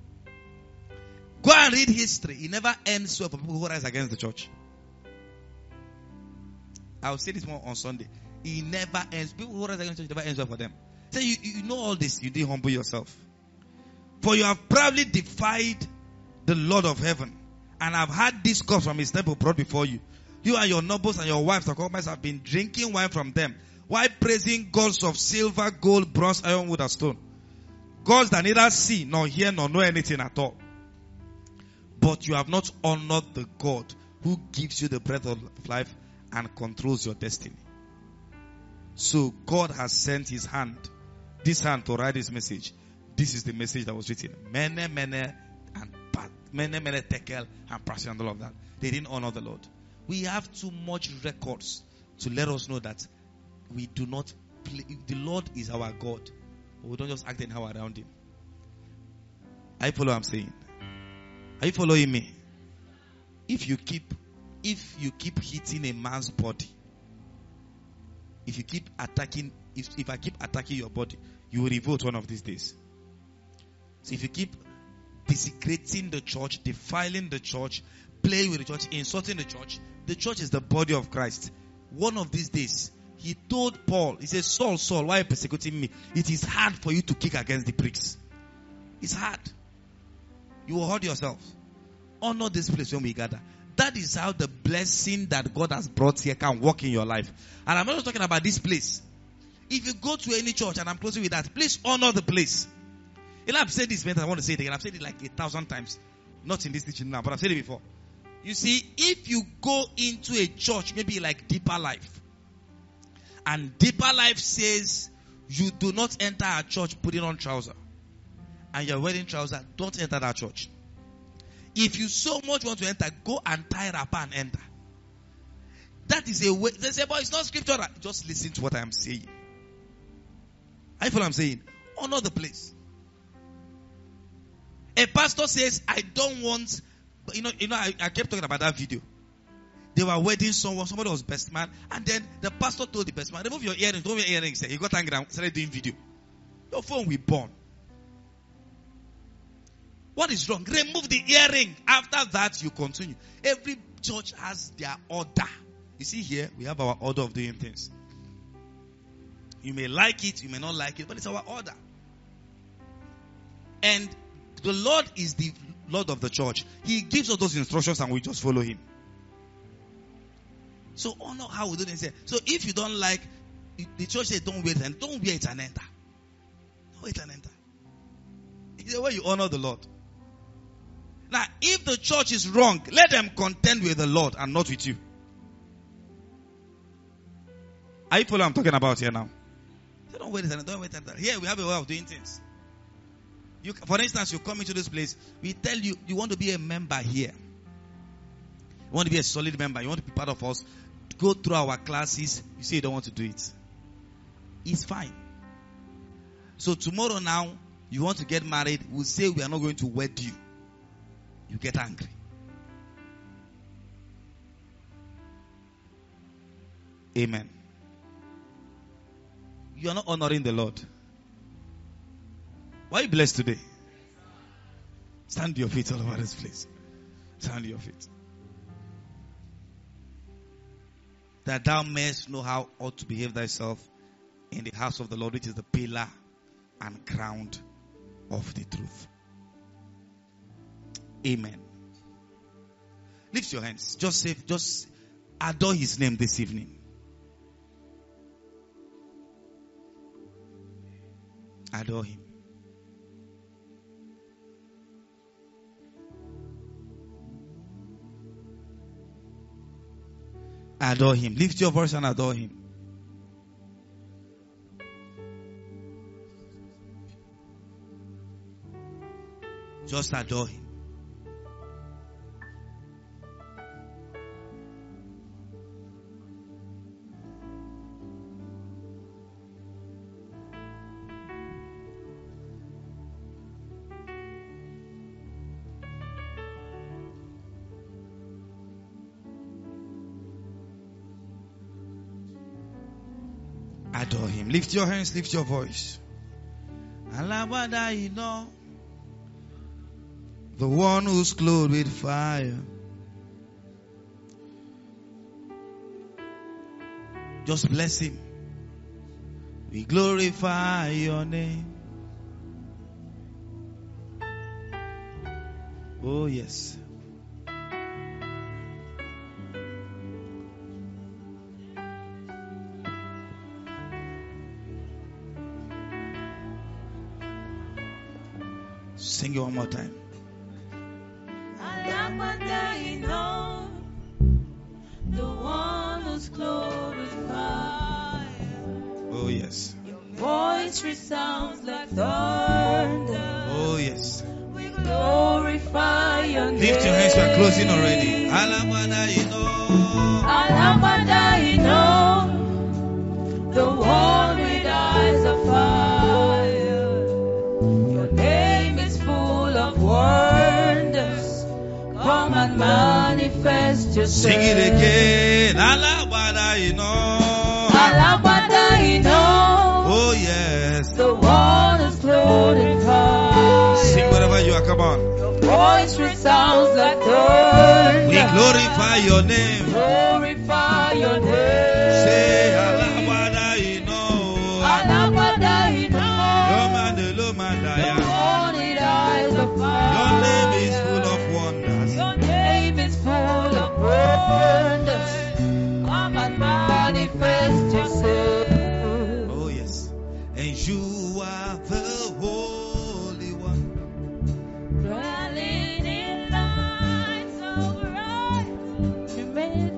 Go and read history. It never ends well for people who rise against the church. I'll say this more on Sunday. It never ends. People who rise against the church, never ends well for them. So you, you know all this. You didn't humble yourself. For you have proudly defied the Lord of heaven, and have had this cup from his temple brought before you. You and your nobles and your wives and concubines have been drinking wine from them, while praising gods of silver, gold, bronze, iron, wood, and stone. Gods that neither see, nor hear, nor know anything at all. But you have not honored the God who gives you the breath of life and controls your destiny. So God has sent his hand, this hand, to write this message. This is the message that was written. Mene, mene, and mene, mene, tekel, and prashin, and all of that. They didn't honor the Lord. We have too much records to let us know that we do not play. The Lord is our God, but we don't just act anyhow around him. Are you following what I'm saying? Are you following me? If you keep, if you keep hitting a man's body, if you keep attacking, if, if I keep attacking your body, you will revolt one of these days. So if you keep desecrating the church, defiling the church, playing with the church, insulting the church, the church is the body of Christ. One of these days, he told Paul, he said, Saul, Saul, why are you persecuting me? It is hard for you to kick against the pricks. It's hard. You will hurt yourself. Honor this place when we gather. That is how the blessing that God has brought here can work in your life. And I'm not just talking about this place. If you go to any church, and I'm closing with that, please honor the place. And I've said this, man, I want to say it again. I've said it like a thousand times. Not in this teaching now, but I've said it before. You see, if you go into a church, maybe like Deeper Life, and Deeper Life says you do not enter a church putting on trouser, and you're wearing trouser, don't enter that church. If you so much want to enter, go and tie wrapper and enter. That is a way. They say, but it's not scriptural. Just listen to what I am saying. I feel what I'm saying. Honor the place. A pastor says, I don't want, you know, you know, I, I kept talking about that video. They were wedding someone. Somebody was best man. And then the pastor told the best man, remove your earrings. Don't wear earrings. He got angry and started doing video. Your phone will burn. What is wrong? Remove the earring. After that, you continue. Every church has their order. You see here, we have our order of doing things. You may like it, you may not like it, but it's our order. And the Lord is the Lord of the church. He gives us those instructions and we just follow him. So honor how we do this. So if you don't like, the church says don't wear it and don't wear it and enter. Don't wear it and enter. It's the way you honor the Lord. Now, if the church is wrong, let them contend with the Lord and not with you. Are you following what I'm talking about here now? So don't wear it and don't wear it and enter. Here we have a way of doing things. You, for instance, you come into this place, we tell you, you want to be a member here. You want to be a solid member. You want to be part of us. Go through our classes. You say you don't want to do it. It's fine. So tomorrow now, you want to get married. We'll say we are not going to wed you. You get angry. Amen. You are not honoring the Lord. Why are you blessed today? Stand to your feet all over this place. Stand to your feet. That thou mayest know how ought to behave thyself in the house of the Lord, which is the pillar and crown of the truth. Amen. Lift your hands. Just say, just adore his name this evening. Adore him. Adore him. Lift your voice and adore him. Just adore him. Adore him. Lift your hands, lift your voice. Alabada, you know, the one who's clothed with fire. Just bless him. We glorify your name. Oh yes. Sing it one more time. The one who's clothed with fire. Oh yes. Your voice resounds like thunder. Oh yes. We glorify your name. Lift your hands, we are closing already. Alabada, you know. Alabada, you know. The one with eyes of fire. Your name is full of wonders. Come and manifest yourself. Sing it again. Alabada, you know. Alabada, you know. Oh yes. The one is clothed in fire. Sing wherever you are. Come on. Your voice resounds like thunder. We glorify your name. Glorify your name. Say Alabada, you know. Alabada, you know. Lomanda, Lomanda, The yeah. one with eyes of fire. Your name is full of wonders. Your name is full of wonders. Come and manifest yourself. Oh yes. And you are the Holy One. Dwelling in light so bright. You made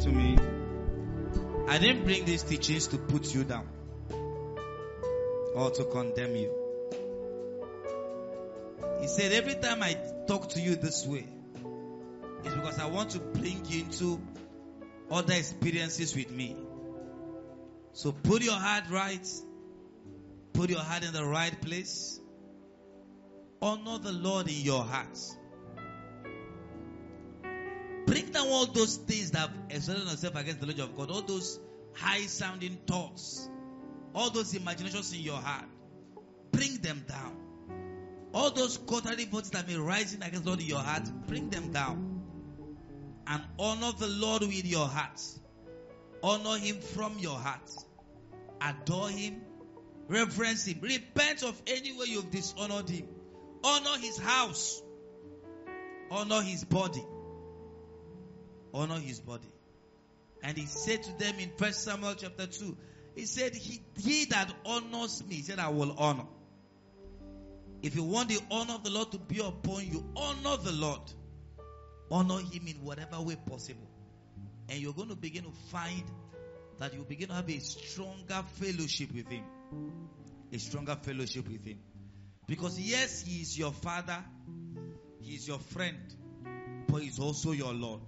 to me, I didn't bring these teachings to put you down or to condemn you. He said, every time I talk to you this way, it's because I want to bring you into other experiences with me. So put your heart right. Put your heart in the right place. Honor the Lord in your heart. Bring down all those things that have exalted themselves against the knowledge of God. All those high-sounding thoughts. All those imaginations in your heart. Bring them down. All those contrary voices that may rise against the Lord in your heart. Bring them down. And honor the Lord with your heart. Honor Him from your heart. Adore Him. Reverence Him. Repent of any way you've dishonored Him. Honor His house. Honor His body. Honor His body. And He said to them in First Samuel chapter two, He said, he, he that honors me, He said, I will honor. If you want the honor of the Lord to be upon you, honor the Lord. Honor Him in whatever way possible. And you're going to begin to find that you begin to have a stronger fellowship with Him. A stronger fellowship with Him. Because yes, He is your Father. He is your friend. But He is also your Lord.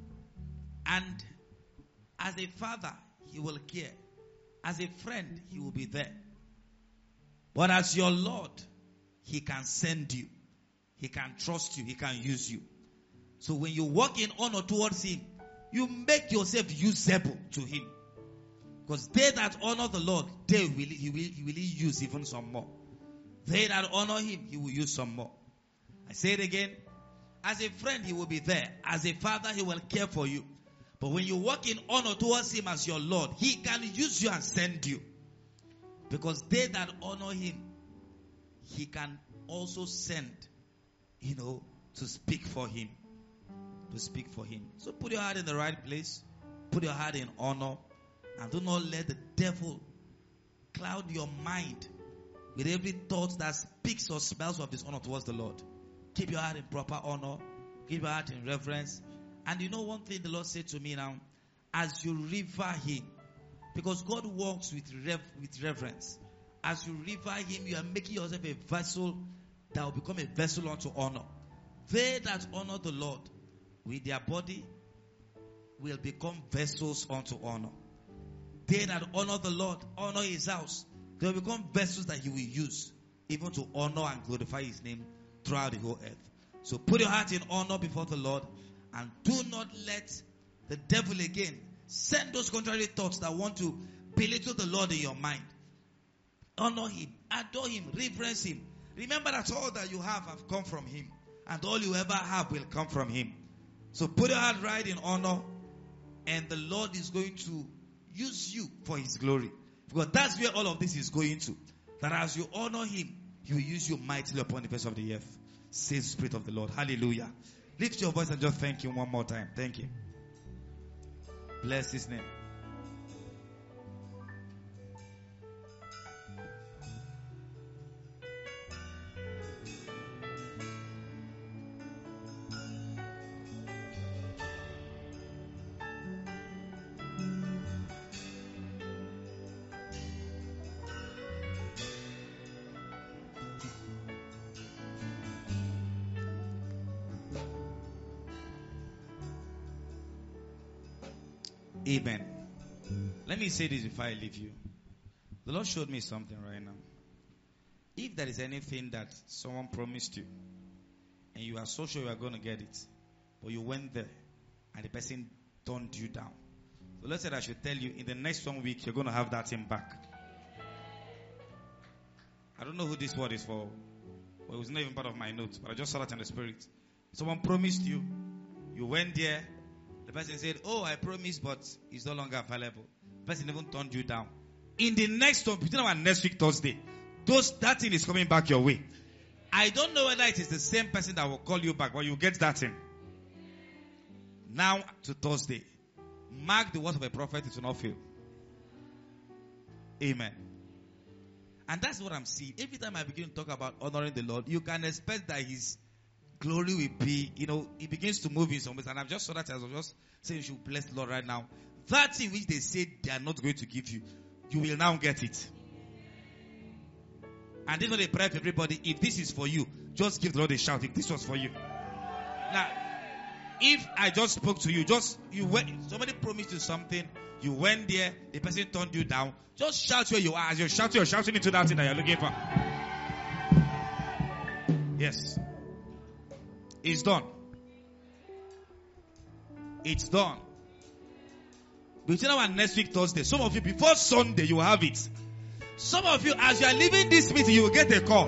And as a Father, He will care. As a friend, He will be there. But as your Lord, He can send you. He can trust you. He can use you. So when you walk in honor towards Him, you make yourself usable to Him. Because they that honor the Lord, they will, he, will, he will use even some more. They that honor Him, He will use some more. I say it again. As a friend, He will be there. As a father, He will care for you. But when you walk in honor towards Him as your Lord, He can use you and send you. Because they that honor Him, He can also send, you know, to speak for Him. To speak for Him. So put your heart in the right place. Put your heart in honor. And do not let the devil cloud your mind with every thought that speaks or smells of dishonor towards the Lord. Keep your heart in proper honor. Keep your heart in reverence. And you know one thing the Lord said to me now? As you revere Him, because God walks with, rev- with reverence. As you revere Him, you are making yourself a vessel that will become a vessel unto honor. They that honor the Lord with their body will become vessels unto honor. They that honor the Lord, honor His house, they will become vessels that He will use even to honor and glorify His name throughout the whole earth. So put your heart in honor before the Lord and do not let the devil again send those contrary thoughts that want to belittle the Lord in your mind. Honor Him, adore Him, reverence Him. Remember that all that you have have come from Him, and all you ever have will come from Him. So put your heart right in honor, and the Lord is going to use you for His glory. Because that's where all of this is going to. That as you honor Him, He will use you mightily upon the face of the earth. Says the Spirit of the Lord. Hallelujah. Lift your voice and just thank Him one more time. Thank Him. Bless His name. Amen. Let me say this before I leave you. The Lord showed me something right now. If there is anything that someone promised you, and you are so sure you are going to get it, but you went there, and the person turned you down. The Lord said I should tell you, in the next one week, you're going to have that thing back. I don't know who this word is for. Well, it was not even part of my notes, but I just saw that in the Spirit. Someone promised you, you went there, the person said, oh, I promised, but it's no longer available. The person even turned you down. In the next one, between now and next week, Thursday, those, that thing is coming back your way. I don't know whether it is the same person that will call you back, but you get that thing. Now to Thursday. Mark the words of a prophet, it will not fail. Amen. And that's what I'm seeing. Every time I begin to talk about honoring the Lord, you can expect that His glory will be, you know, it begins to move in some ways. And I've just saw that, I was just saying you should bless the Lord right now. That thing which they said they are not going to give you, you will now get it. And this is not a prayer for everybody. If this is for you, just give the Lord a shout. If this was for you. Now, if I just spoke to you, just, you went, somebody promised you something, you went there, the person turned you down, just shout where you are. As you're shouting, you're shouting into that thing that you're looking for. Yes. It's done. It's done. Between now and next week, Thursday, some of you, before Sunday, you will have it. Some of you, as you are leaving this meeting, you will get a call.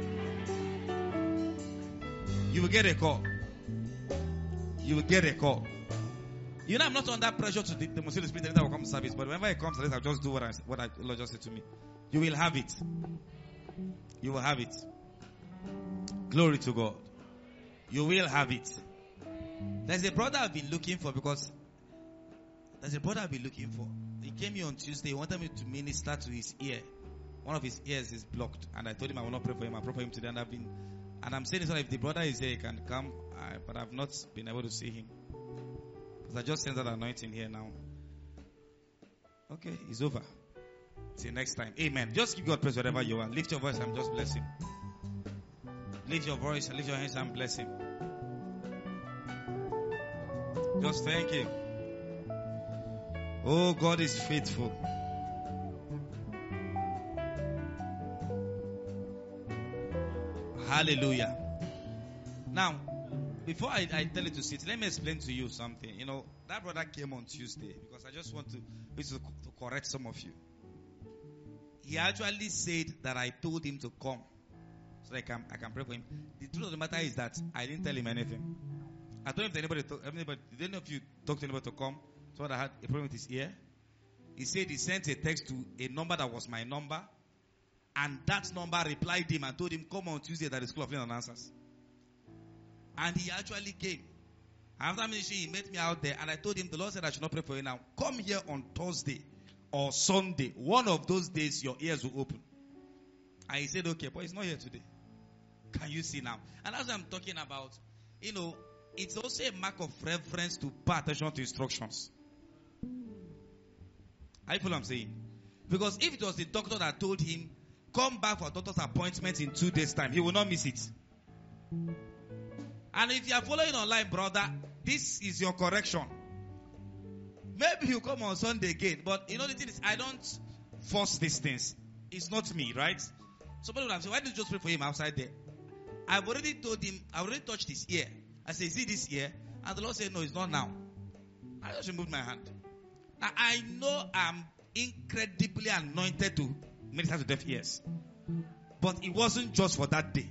You will get a call. You will get a call. You know, I'm not under pressure to demonstrate the Spirit anytime I come to service, but whenever it comes to this, I'll just do what I, what I, Lord just said to me. You will have it. You will have it. Glory to God. You will have it. There's a brother I've been looking for because there's a brother I've been looking for. He came here on Tuesday. He wanted me to minister to his ear. One of his ears is blocked. And I told him I will not pray for him. I'll pray for him today. And I've been, and I'm saying this, if the brother is here, he can come. I, but I've not been able to see him. Because I just sent that anointing here now. Okay, it's over. See you next time. Amen. Just give God praise wherever you are. Lift your voice and just bless him. Lift your voice and lift your hands and bless him. Just thank him. Oh, God is faithful. Hallelujah. Now, before I, I tell you to sit, let me explain to you something. You know, that brother came on Tuesday because I just want to, to, to correct some of you. He actually said that I told him to come so that I can, I can pray for him. The truth of the matter is that I didn't tell him anything. I told him if anybody, talk, anybody did any of you talk to anybody to come? So I had a problem with his ear. He said he sent a text to a number that was my number. And that number replied him and told him, come on Tuesday at the School of Learning and Answers. And he actually came. After ministry, he met me out there. And I told him, the Lord said I should not pray for you now. Come here on Thursday or Sunday. One of those days, your ears will open. And he said, okay, but he's not here today. Can you see now? And as I'm talking about, you know, it's also a mark of reverence to pay attention to instructions. I feel what I'm saying. Because if it was the doctor that told him, come back for a doctor's appointment in two days' time, he will not miss it. And if you are following online, brother, this is your correction. Maybe you come on Sunday again. But you know the thing is, I don't force these things. It's not me, right? Somebody would have said, why don't you just pray for him outside there? I've already told him, I already touched his ear. I said, is it this ear? And the Lord said, no, it's not now. I just removed my hand. Now, I know I'm incredibly anointed to minister to deaf ears. But it wasn't just for that day.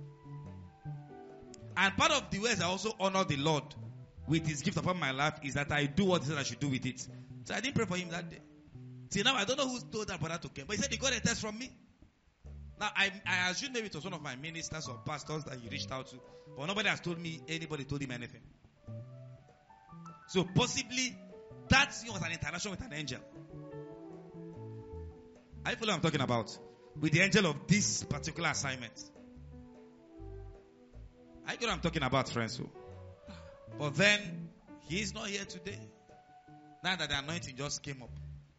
And part of the ways I also honor the Lord with his gift upon my life is that I do what he said I should do with it. So I didn't pray for him that day. See, now I don't know who told that brother to come. But he said he got a text from me. Now, I, I assume maybe it was one of my ministers or pastors that he reached out to. But nobody has told me, anybody told him anything. So possibly, that was an interaction with an angel. I feel what I'm talking about. With the angel of this particular assignment. I get what I'm talking about, friends. But then, he is not here today. Now that the anointing just came up.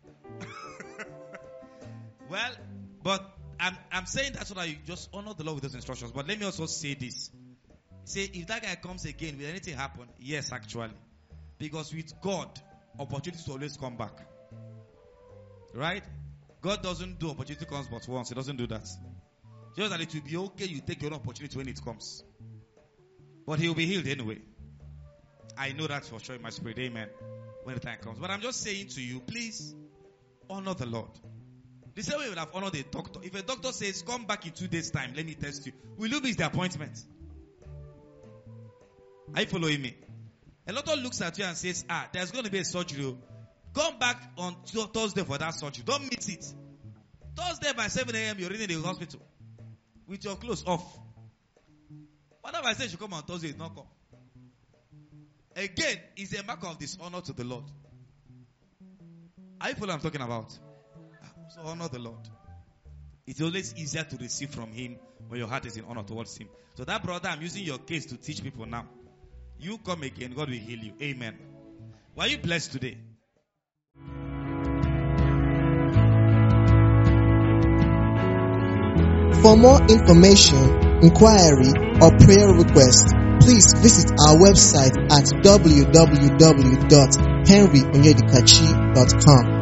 Well, but I'm, I'm saying that so that you just honor the Lord with those instructions. But let me also say this. Say, if that guy comes again, will anything happen? Yes, actually. Because with God, opportunities always come back. Right? God doesn't do opportunity comes but once. He doesn't do that. Just that it will be okay, you take your own opportunity when it comes. But he will be healed anyway. I know that for sure in my spirit. Amen. When the time comes. But I'm just saying to you, please honor the Lord. The same way we would have honored a doctor. If a doctor says, come back in two days' time, let me test you. Will you miss the appointment? Are you following me? A doctor looks at you and says, ah, there's going to be a surgery. Come back on Thursday for that surgery. Don't miss it. Thursday by seven a.m. you're in the hospital. With your clothes off. What if I say you should come on Thursday, it's not come? Again, it's a mark of dishonor to the Lord. Are you following what I'm talking about? So honor the Lord. It's always easier to receive from him when your heart is in honor towards him. So that brother, I'm using your case to teach people now. You come again, God will heal you. Amen. Were you blessed today? For more information, inquiry, or prayer request, please visit our website at w w w dot henry onyedikachi dot com.